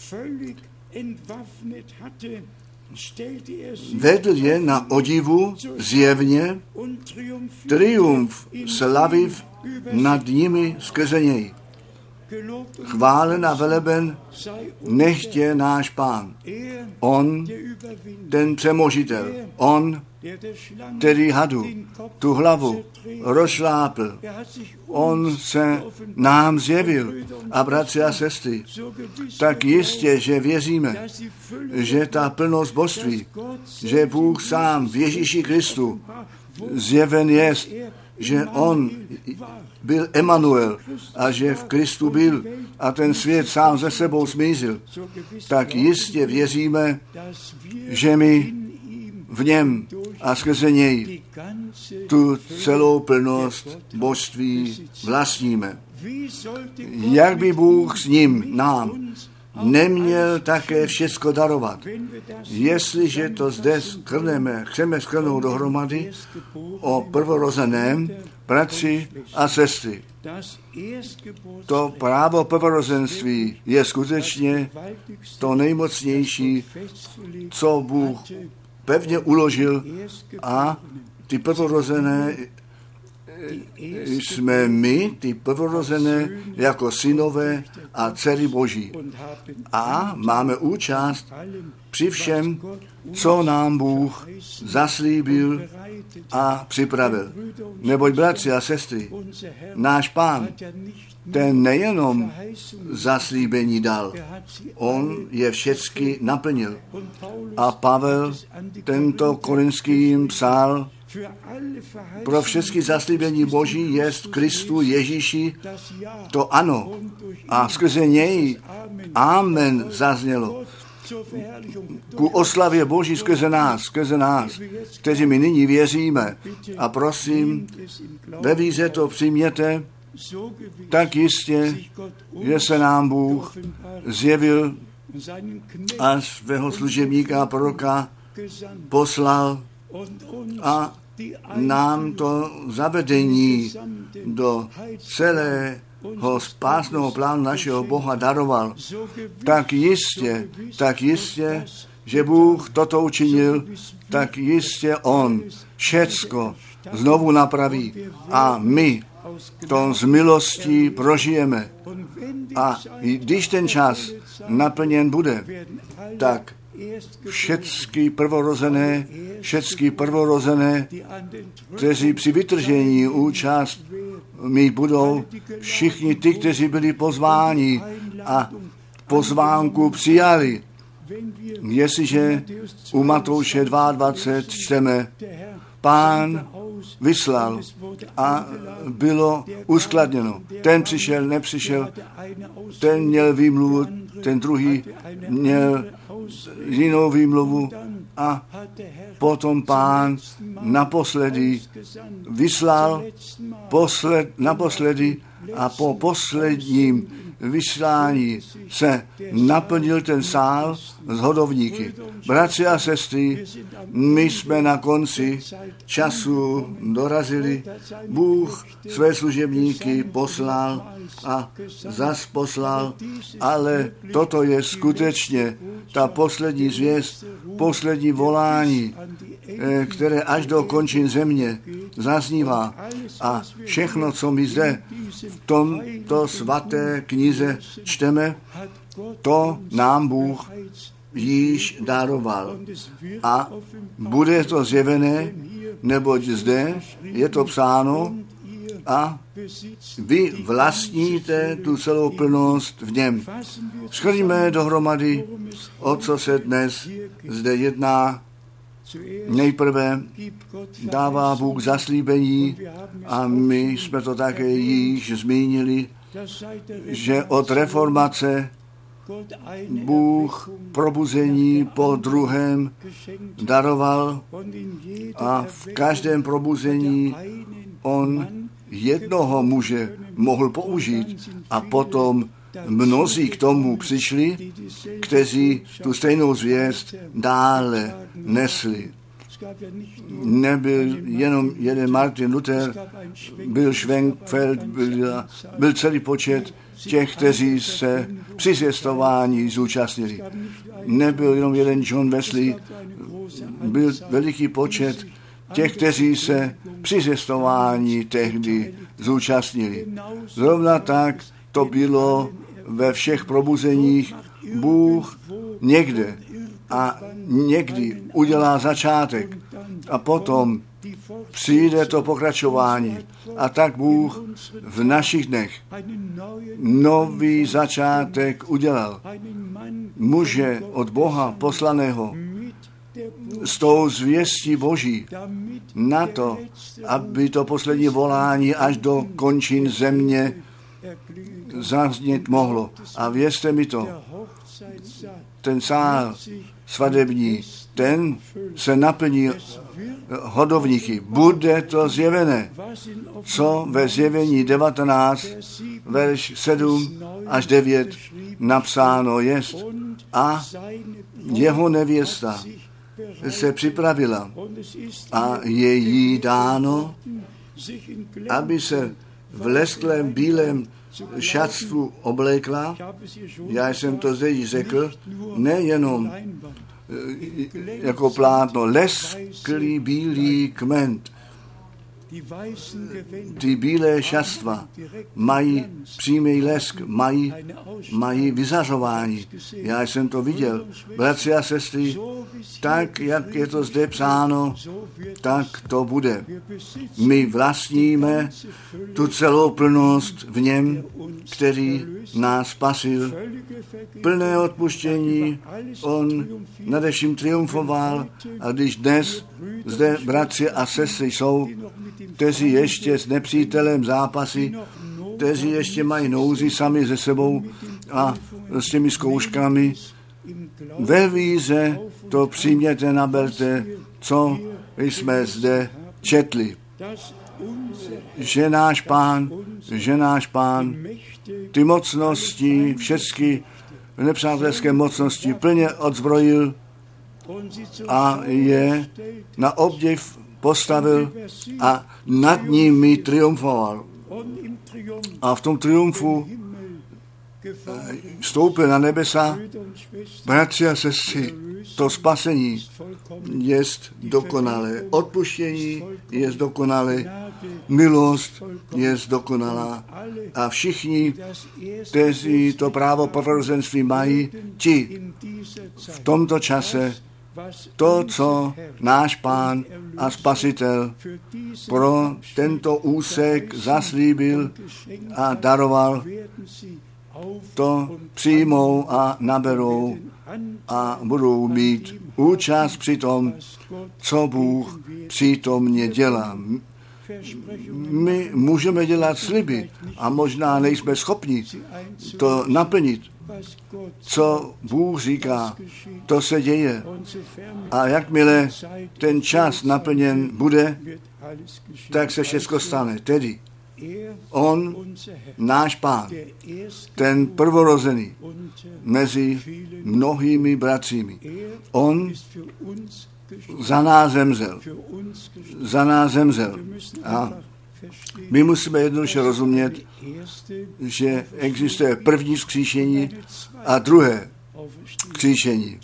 vedl je na odivu zjevně, triumf slaviv nad nimi skrze něj. Chválen a veleben nechtě náš Pán. On, ten přemožitel, on, který hadu, tu hlavu rozšlápl. On se nám zjevil. A bratři a sestry, tak jistě, že věříme, že ta plnost božství, že Bůh sám v Ježíši Kristu zjeven jest, že on byl Emanuel a že v Kristu byl a ten svět sám ze sebou smířil, tak jistě věříme, že my v něm a skrze něj tu celou plnost božství vlastníme. Jak by Bůh s ním nám neměl také všecko darovat? Jestliže to zde chceme shrnout dohromady o prvorozeném, bratři a sestry, to právo prvorozenství je skutečně to nejmocnější, co Bůh pevně uložil, a ty prvorozené jsme my, ty prvorozené, jako synové a dcery Boží. A máme účast při všem, co nám Bůh zaslíbil a připravil. Neboť, bratři a sestry, náš Pán, ten nejenom zaslíbení dal, on je všecky naplnil. A Pavel tento Korinským psal, pro všechny zaslíbení Boží jest Kristu Ježíši to ano. A skrze něj amen zaznělo. Ku oslavě Boží skrze nás, kteří my nyní věříme. A prosím, ve víře to přijměte, tak jistě, že se nám Bůh zjevil a svého služebníka proroka poslal a nám to zavedení do celého spásného plánu našeho Boha daroval. Tak jistě, že Bůh toto učinil, tak jistě on všecko znovu napraví. A my to z milostí prožijeme. A když ten čas naplněn bude, tak všechny prvorozené, kteří při vytržení účast mít budou, všichni ty, kteří byli pozváni a pozvánku přijali. Jestliže u Matouše 22 čteme, Pán vyslal a bylo uskladněno. Ten přišel, nepřišel, ten měl výmluvu, ten druhý měl jinou výmluvu a potom Pán naposledy vyslal naposledy a po posledním vyslání se naplnil ten sál z hodovníky. Bratři a sestry, my jsme na konci času dorazili. Bůh své služebníky poslal a zas poslal, ale toto je skutečně ta poslední zvěst, poslední volání, které až do končin země zaznívá. A všechno, co my zde v tomto svaté knize čteme, to nám Bůh již daroval. A bude to zjevené, neboť zde je to psáno a vy vlastníte tu celou plnost v něm. Shrňme dohromady, o co se dnes zde jedná. Nejprve dává Bůh zaslíbení a my jsme to také již zmínili, že od reformace Bůh probuzení po druhém daroval a v každém probuzení on jednoho muže mohl použít a potom mnozí k tomu přišli, kteří tu stejnou zvěst dále nesli. Nebyl jenom jeden Martin Luther, byl Schwenkfeld, byl celý počet těch, kteří se při zvěstování zúčastnili. Nebyl jenom jeden John Wesley, byl veliký počet těch, kteří se při zvěstování tehdy zúčastnili. Zrovna tak to bylo ve všech probuzeních. Bůh někde a někdy udělá začátek a potom přijde to pokračování. A tak Bůh v našich dnech nový začátek udělal. Muže od Boha poslaného s tou zvěstí Boží na to, aby to poslední volání až do končin země zaznět mohlo. A věřte mi to, ten sál svadební, ten se naplní hodovníky. Bude to zjevené, co ve zjevení 19, verš 7 až 9 napsáno jest. A jeho nevěsta se připravila a je jí dáno, aby se v lesklém bílém šatstvu oblékla. Já jsem to zde již řekl, nejenom jako plátno, lesklý bílý kment. Ty bílé šatstva mají přímý lesk, mají vyzařování. Já jsem to viděl. Bratři a sestry, tak, jak je to zde psáno, tak to bude. My vlastníme tu celou plnost v něm, který nás spasil. Plné odpuštění, on nadevším triumfoval a když dnes zde bratři a sestry jsou, kteří ještě s nepřítelem zápasí, kteří ještě mají nouzi sami ze sebou a s těmi zkouškami. Ve víře to přijměte, naberte, co jsme zde četli. Že náš Pán ty mocnosti, všechny nepřátelské mocnosti plně odzbrojil a je na obdiv postavil a nad nimi triumfoval. A v tom triumfu vstoupil na nebesa. Bratři a sestry, to spasení jest dokonalé. Odpuštění je dokonalé. Milost je dokonalá. A všichni, kteří to právo prorozenství mají, ti v tomto čase to, co náš Pán a Spasitel pro tento úsek zaslíbil a daroval, to přijmou a naberou a budou mít účast při tom, co Bůh přítomně dělá. My můžeme dělat sliby a možná nejsme schopni to naplnit. Co Bůh říká, to se děje. A jakmile ten čas naplněn bude, tak se všechno stane. Tedy on, náš Pán, ten prvorozený mezi mnohými bratřími, on za nás zemřel. Za nás zemřel. A my musíme jednoduše rozumět, že existuje první vzkříšení a druhé vzkříšení.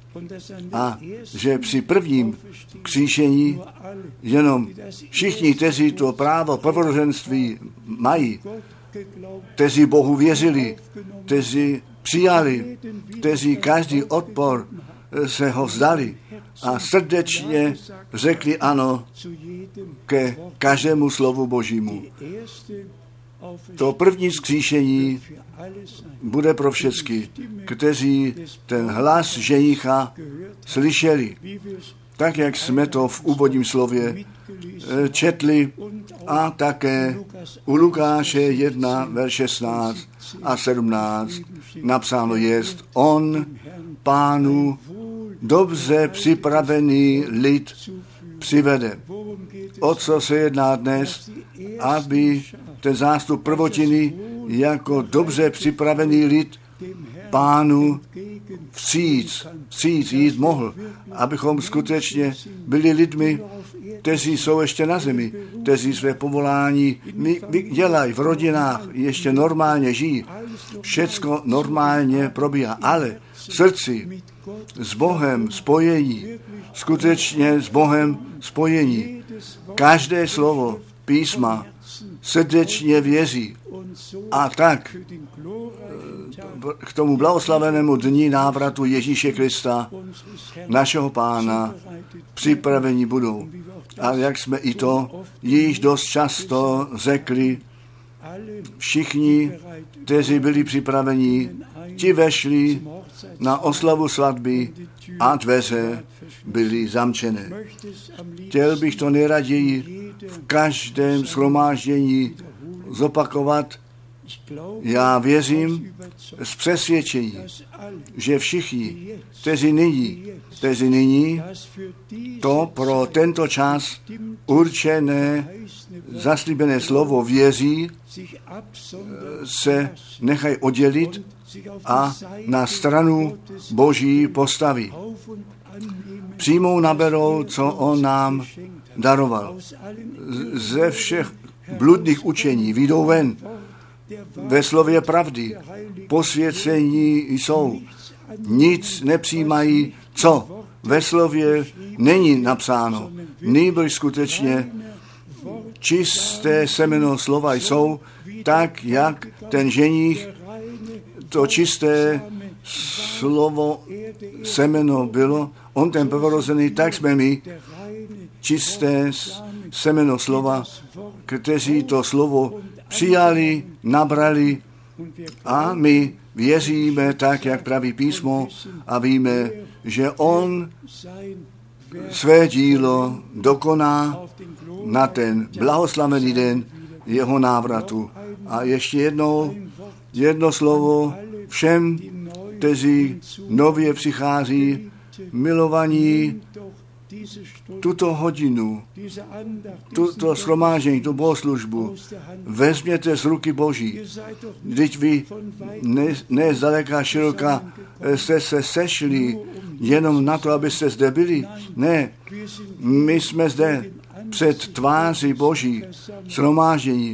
A že při prvním vzkříšení jenom všichni, kteří to právo prvorozenství mají, kteří Bohu věřili, kteří přijali, kteří každý odpor se ho vzdali a srdečně řekli ano ke každému slovu Božímu. To první vzkříšení bude pro všechny, kteří ten hlas ženicha slyšeli, tak jak jsme to v úvodním slově četli a také u Lukáše 1, verš 16 a 17 napsáno jest, on Pánu dobře připravený lid přivede. O co se jedná dnes, aby ten zástup prvotiny jako dobře připravený lid Pánu vstříc jít mohl, abychom skutečně byli lidmi, kteří jsou ještě na zemi, kteří své povolání dělají v rodinách, ještě normálně žijí, všecko normálně probíhá, ale v srdci s Bohem spojení, skutečně s Bohem spojení. Každé slovo písma srdečně věří a tak k tomu blahoslavenému dní návratu Ježíše Krista, našeho Pána, připraveni budou. A jak jsme i to již dost často řekli, všichni, kteří byli připraveni, ti vešli na oslavu svatby a dveře byly zamčené. Chtěl bych to nejraději v každém shromáždění zopakovat. Já věřím z přesvědčení, že všichni, kteří nyní to pro tento čas určené zaslíbené slovo věří, se nechají oddělit a na stranu Boží postaví. Přijmou, naberou, co on nám daroval. Ze všech bludných učení vyjdou ven. Ve slově pravdy posvěcení jsou. Nic nepřijímají, co ve slově není napsáno. Nýbrž skutečně čisté semeno slova jsou, tak jak ten ženích to čisté slovo semeno bylo, on ten prvorozený, tak jsme my, čisté semeno slova, kteří to slovo přijali, nabrali a my věříme tak, jak praví písmo a víme, že on své dílo dokoná na ten blahoslavený den jeho návratu. A ještě jedno slovo všem, kteří nově přichází, milovaní, tuto hodinu, tuto shromáždění, tu bohoslužbu vezměte z ruky Boží. Vždyť vy ne zdaleka široka jste se sešli jenom na to, abyste zde byli. Ne, my jsme zde před tváří Boží shromáždění.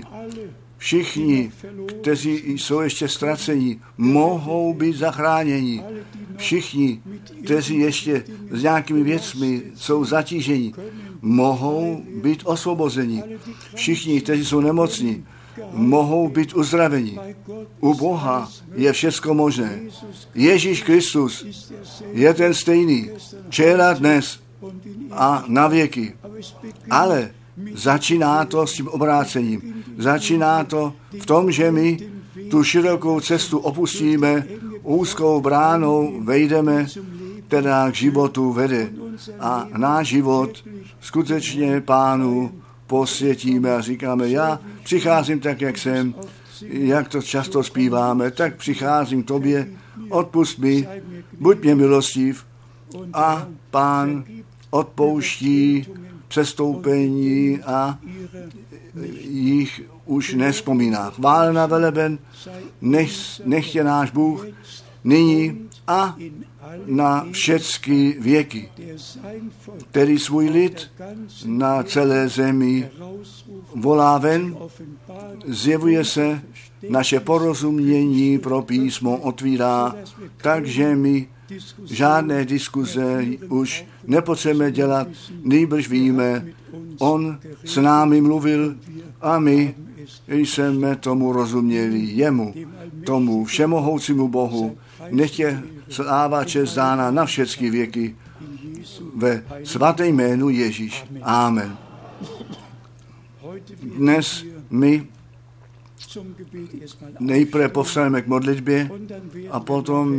Všichni, kteří jsou ještě ztraceni, mohou být zachráněni. Všichni, kteří ještě s nějakými věcmi jsou zatíženi, mohou být osvobozeni. Všichni, kteří jsou nemocní, mohou být uzdraveni. U Boha je všecko možné. Ježíš Kristus je ten stejný, včera, dnes a na věky. Ale začíná to s tím obrácením. Začíná to v tom, že my tu širokou cestu opustíme, úzkou bránou vejdeme, která k životu vede. A náš život skutečně Pánu posvětíme a říkáme, já přicházím tak, jak jsem, jak to často zpíváme, tak přicházím k tobě, odpust mi, buď mě milostiv, a Pán odpouští přestoupení a jich už nevzpomíná. Chválena veleben, nechtě náš Bůh nyní a na všechny věky, který svůj lid na celé zemi volá ven, zjevuje se, naše porozumění pro písmo otvírá, takže my žádné diskuze už nepotřebujeme dělat, nýbrž víme, on s námi mluvil a my jsme tomu rozuměli jemu, tomu všemohoucímu Bohu, nech je sláva čest dána na všechny věky ve svaté jménu Ježíš. Amen. Dnes my nejprve povstaneme k modlitbě a potom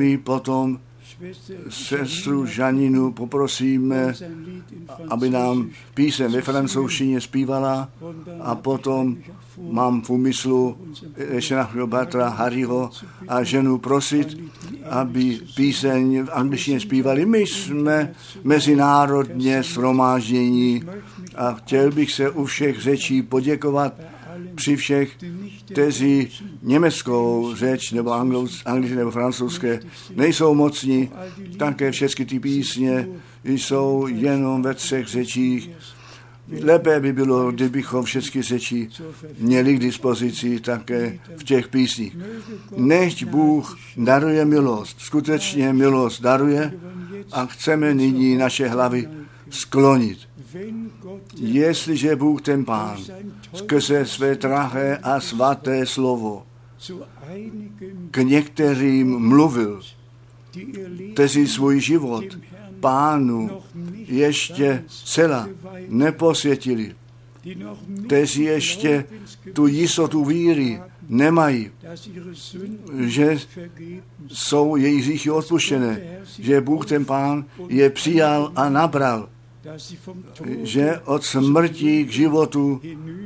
sestru Žaninu poprosíme, aby nám píseň ve francouzštině zpívala, a potom mám v úmyslu ještě našeho bratra Harryho a ženu prosit, aby píseň v angličtině zpívali. My jsme mezinárodně shromáždění a chtěl bych se u všech řečí poděkovat, při všech, kteří německou řeč nebo anglické nebo francouzské nejsou mocní, také všechny ty písně jsou jenom ve 3 řečích. Lépe by bylo, kdybychom všechny řeči měli k dispozici také v těch písních. Nechť Bůh daruje milost, skutečně milost daruje, a chceme nyní naše hlavy sklonit. Jestliže Bůh ten Pán skrze své drahé a svaté slovo k některým mluvil, kteří svůj život Pánu ještě zcela neposvětili, kteří ještě tu jistotu víry nemají, že jsou jejich hříchy odpuštěné, že Bůh ten Pán je přijal a nabral, že od smrti k životu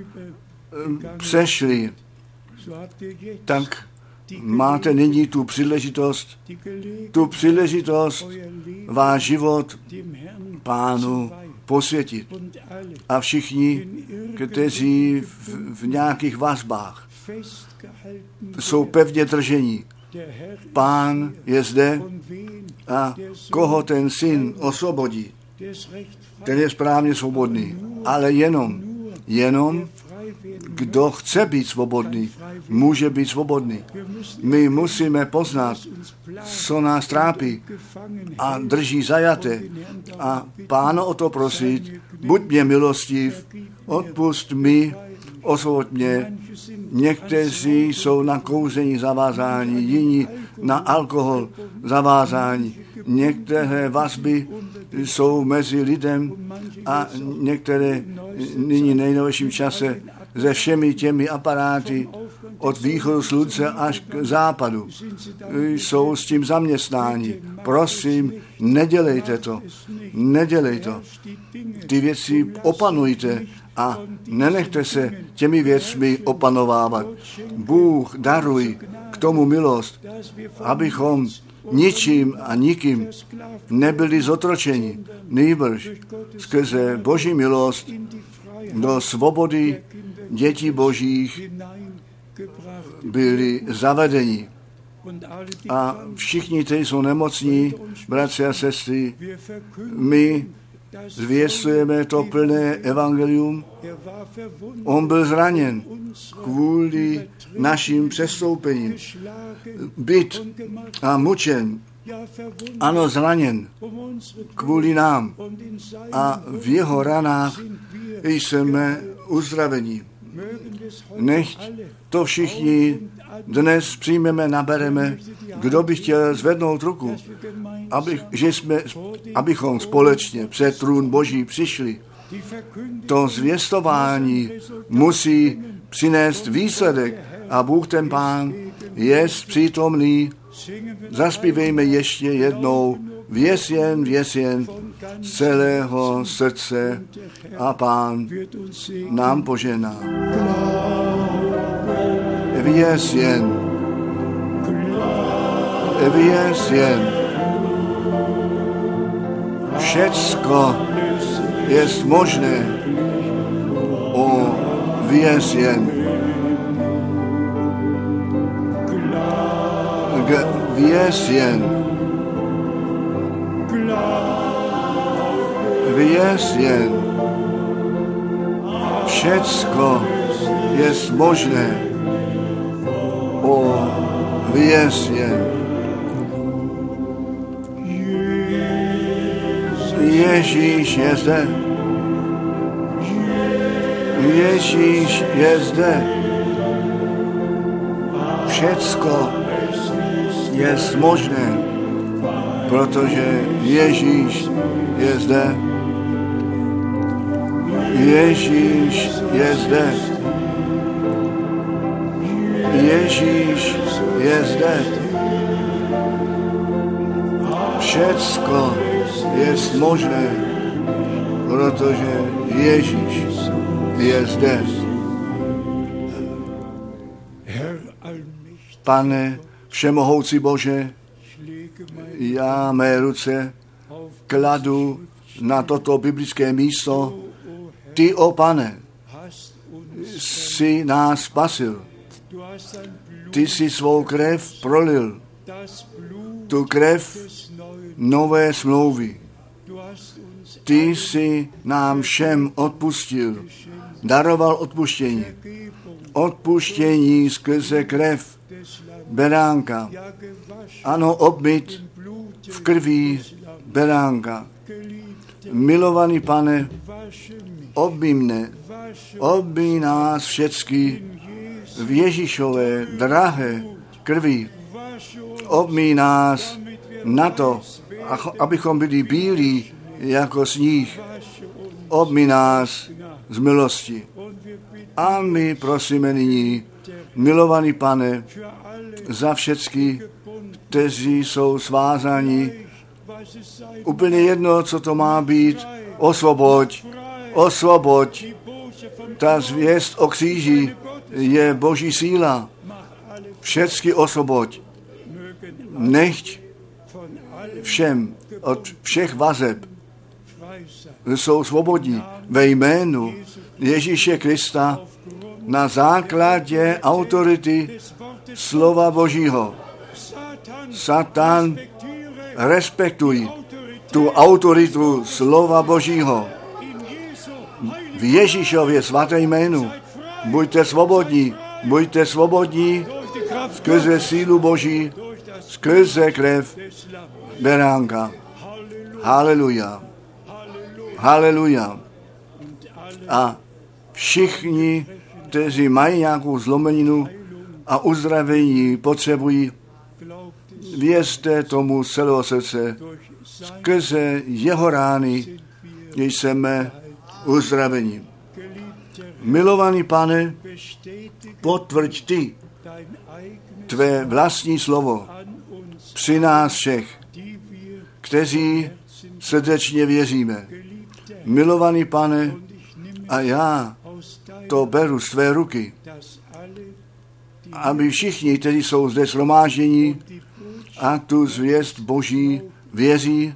přešli, tak máte nyní tu příležitost váš život Pánu posvětit. A všichni, kteří v nějakých vazbách jsou pevně držení, Pán je zde, a koho ten Syn osvobodí, ten je správně svobodný, ale jenom kdo chce být svobodný, může být svobodný. My musíme poznat, co nás trápí a drží zajaté, a Pána o to prosit, buď mě milostiv, odpust mi, osvoboď mě. Někteří jsou na kouření zavázáni, jiní na alkohol zavázáni. Některé vazby jsou mezi lidem a některé nyní nejnovějším čase se všemi těmi aparáty od východu slunce až k západu jsou s tím zaměstnáni. Prosím, nedělejte to. Ty věci opanujte a nenechte se těmi věcmi opanovávat. Bůh daruj k tomu milost, abychom ničím a nikým nebyli zotročeni, nýbrž skrze Boží milost do svobody dětí Božích byli zavedeni. A všichni, kteří jsou nemocní, bratři a sestry, my zvěstujeme to plné evangelium. On byl zraněn kvůli našim přestoupením, bit a mučen ano, zraněn kvůli nám a v jeho ranách jsme uzdraveni. Nechť to všichni dnes přijmeme, nabereme, kdo by chtěl zvednout ruku, abychom společně před trůn Boží přišli. To zvěstování musí přinést výsledek a Bůh ten Pán je přítomný. Zaspívejme ještě jednou věs jen z celého srdce a Pán nám požená. Věs jen. Všecko je možné. O, věs jen. Věs jen. Všecko je možné. O, věs jen. Ježíš je zde. Ježíš je zde. Všecko je možné, protože Ježíš je zde. Ježíš je zde. Ježíš je zde. Všecko je možné, protože Ježíš je zde. Pane všemohoucí Bože, já mé ruce kladu na toto biblické místo. Ty, o Pane, jsi nás spasil. Ty jsi svou krev prolil. Tu krev nové smlouvy. Ty jsi nám všem odpustil. Daroval odpuštění. Odpuštění skrze krev beránka. Ano, obmyt v krví beránka. Milovaný Pane, obmyj mne, obmyj nás všecky v Ježíšové drahé krví. Obmyj nás na to, abychom byli bílí jako sníh. Obmyj nás z milosti. A my prosíme nyní, milovaný Pane, za všecky, kteří jsou svázáni, úplně jedno, co to má být, osvoboď, osvoboď. Ta zvěst o kříži je Boží síla. Všecky osvoboď. Nechť všem od všech vazeb jsou svobodní ve jménu Ježíše Krista na základě autority slova Božího. Satan, respektuj tu autoritu slova Božího. V Ježíšově svaté jménu buďte svobodní skrze sílu Boží, skrze krev beránka. Haleluja. Haleluja. A všichni, kteří mají nějakou zlomeninu a uzdravení potřebují, věřte tomu z celého srdce, skrze jeho rány jsme uzdraveni. Milovaný Pane, potvrď ty tvé vlastní slovo při nás všech, kteří srdečně věříme. Milovaný Pane, a já to beru z tvé ruky, aby všichni, kteří jsou zde shromážděni a tu zvěst Boží věří,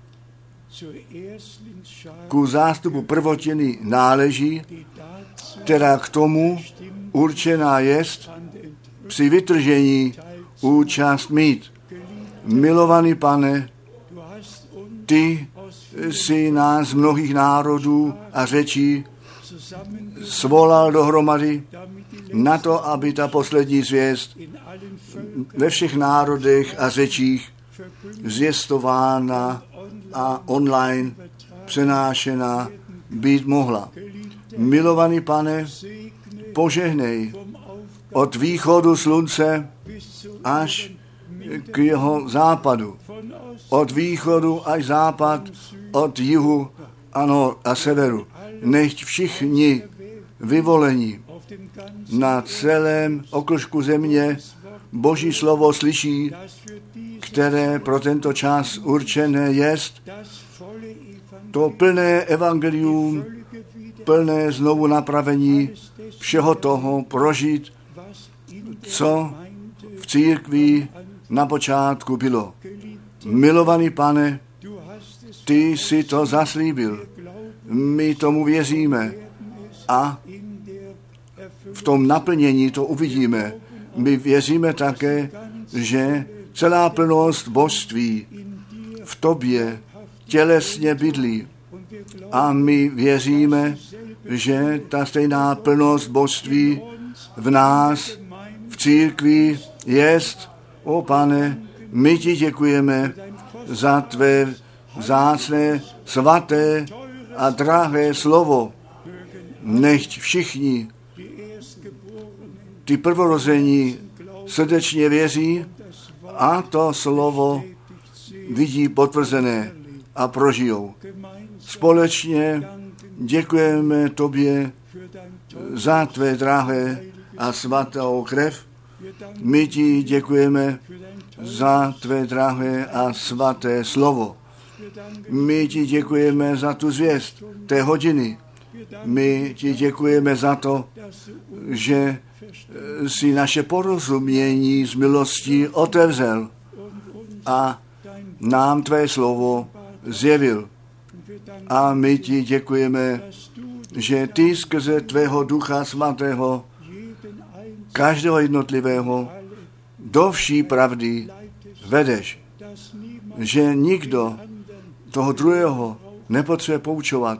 ku zástupu prvotiny náleží, která k tomu určená jest při vytržení účast mít. Milovaný Pane, ty jsi nás z mnohých národů a řečí svolal dohromady na to, aby ta poslední zvěst ve všech národech a řečích zjistována a online přenášena být mohla. Milovaný Pane, požehnej od východu slunce až k jeho západu. Od východu až západ, od jihu a severu. Nechť všichni vyvolení na celém oklšku země Boží slovo slyší, které pro tento čas určené jest, to plné evangelium, plné znovu napravení všeho toho prožít, co v církvi na počátku bylo. Milovaný Pane, ty jsi to zaslíbil. My tomu věříme a v tom naplnění to uvidíme. My věříme také, že celá plnost božství v tobě tělesně bydlí. A my věříme, že ta stejná plnost božství v nás, v církvi jest. O Pane, my ti děkujeme za tvé vzácné, svaté a drahé slovo. Nechť všichni ty prvorození srdečně věří a to slovo vidí potvrzené a prožijou. Společně děkujeme tobě za tvé drahé a svatou krev. My ti děkujeme za tvé drahé a svaté slovo. My ti děkujeme za tu zvěst té hodiny. My ti děkujeme za to, že si naše porozumění z milostí otevřel a nám tvé slovo zjevil. A my ti děkujeme, že ty skrze tvého Ducha Svatého každého jednotlivého do vší pravdy vedeš. Že nikdo toho druhého nepotřebuje poučovat.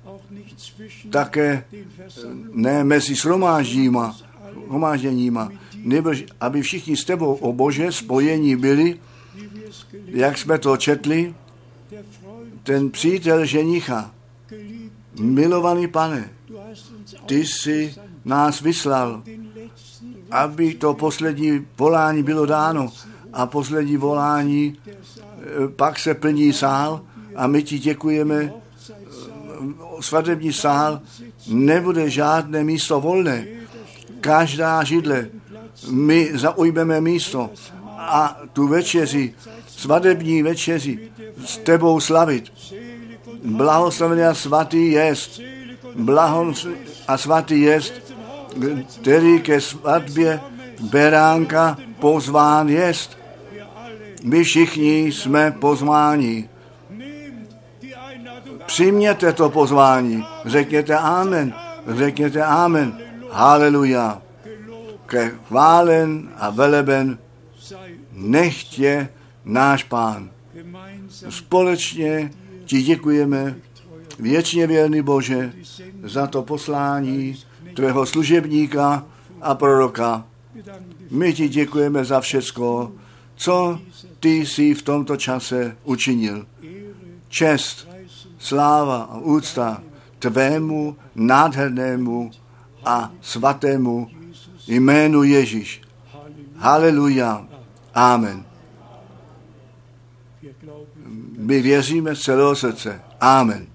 Také ne mezi shromážděníma, nebo aby všichni s tebou, o Bože, spojení byli, jak jsme to četli, ten přítel ženicha. Milovaný Pane, ty jsi nás vyslal, aby to poslední volání bylo dáno a poslední volání, pak se plní sál a my ti děkujeme, svatební sál, nebude žádné místo volné. Každá židle, my zaujmeme místo a tu večeři, svatební večeři s tebou slavit. Blahoslavený a svatý jest, a svatý jest, který ke svatbě beránka pozván jest. My všichni jsme pozváni. Přijměte to pozvání. Řekněte amen. Řekněte amen. Haleluja. Ke chválen a veleben nechť je náš Pán. Společně ti děkujeme, věčně věrný Bože, za to poslání tvého služebníka a proroka. My ti děkujeme za všecko, co ty jsi v tomto čase učinil. Čest, sláva a úcta tvému nádhernému a svatému jménu Ježíš. Haleluja. Amen. My věříme z celého srdce. Amen.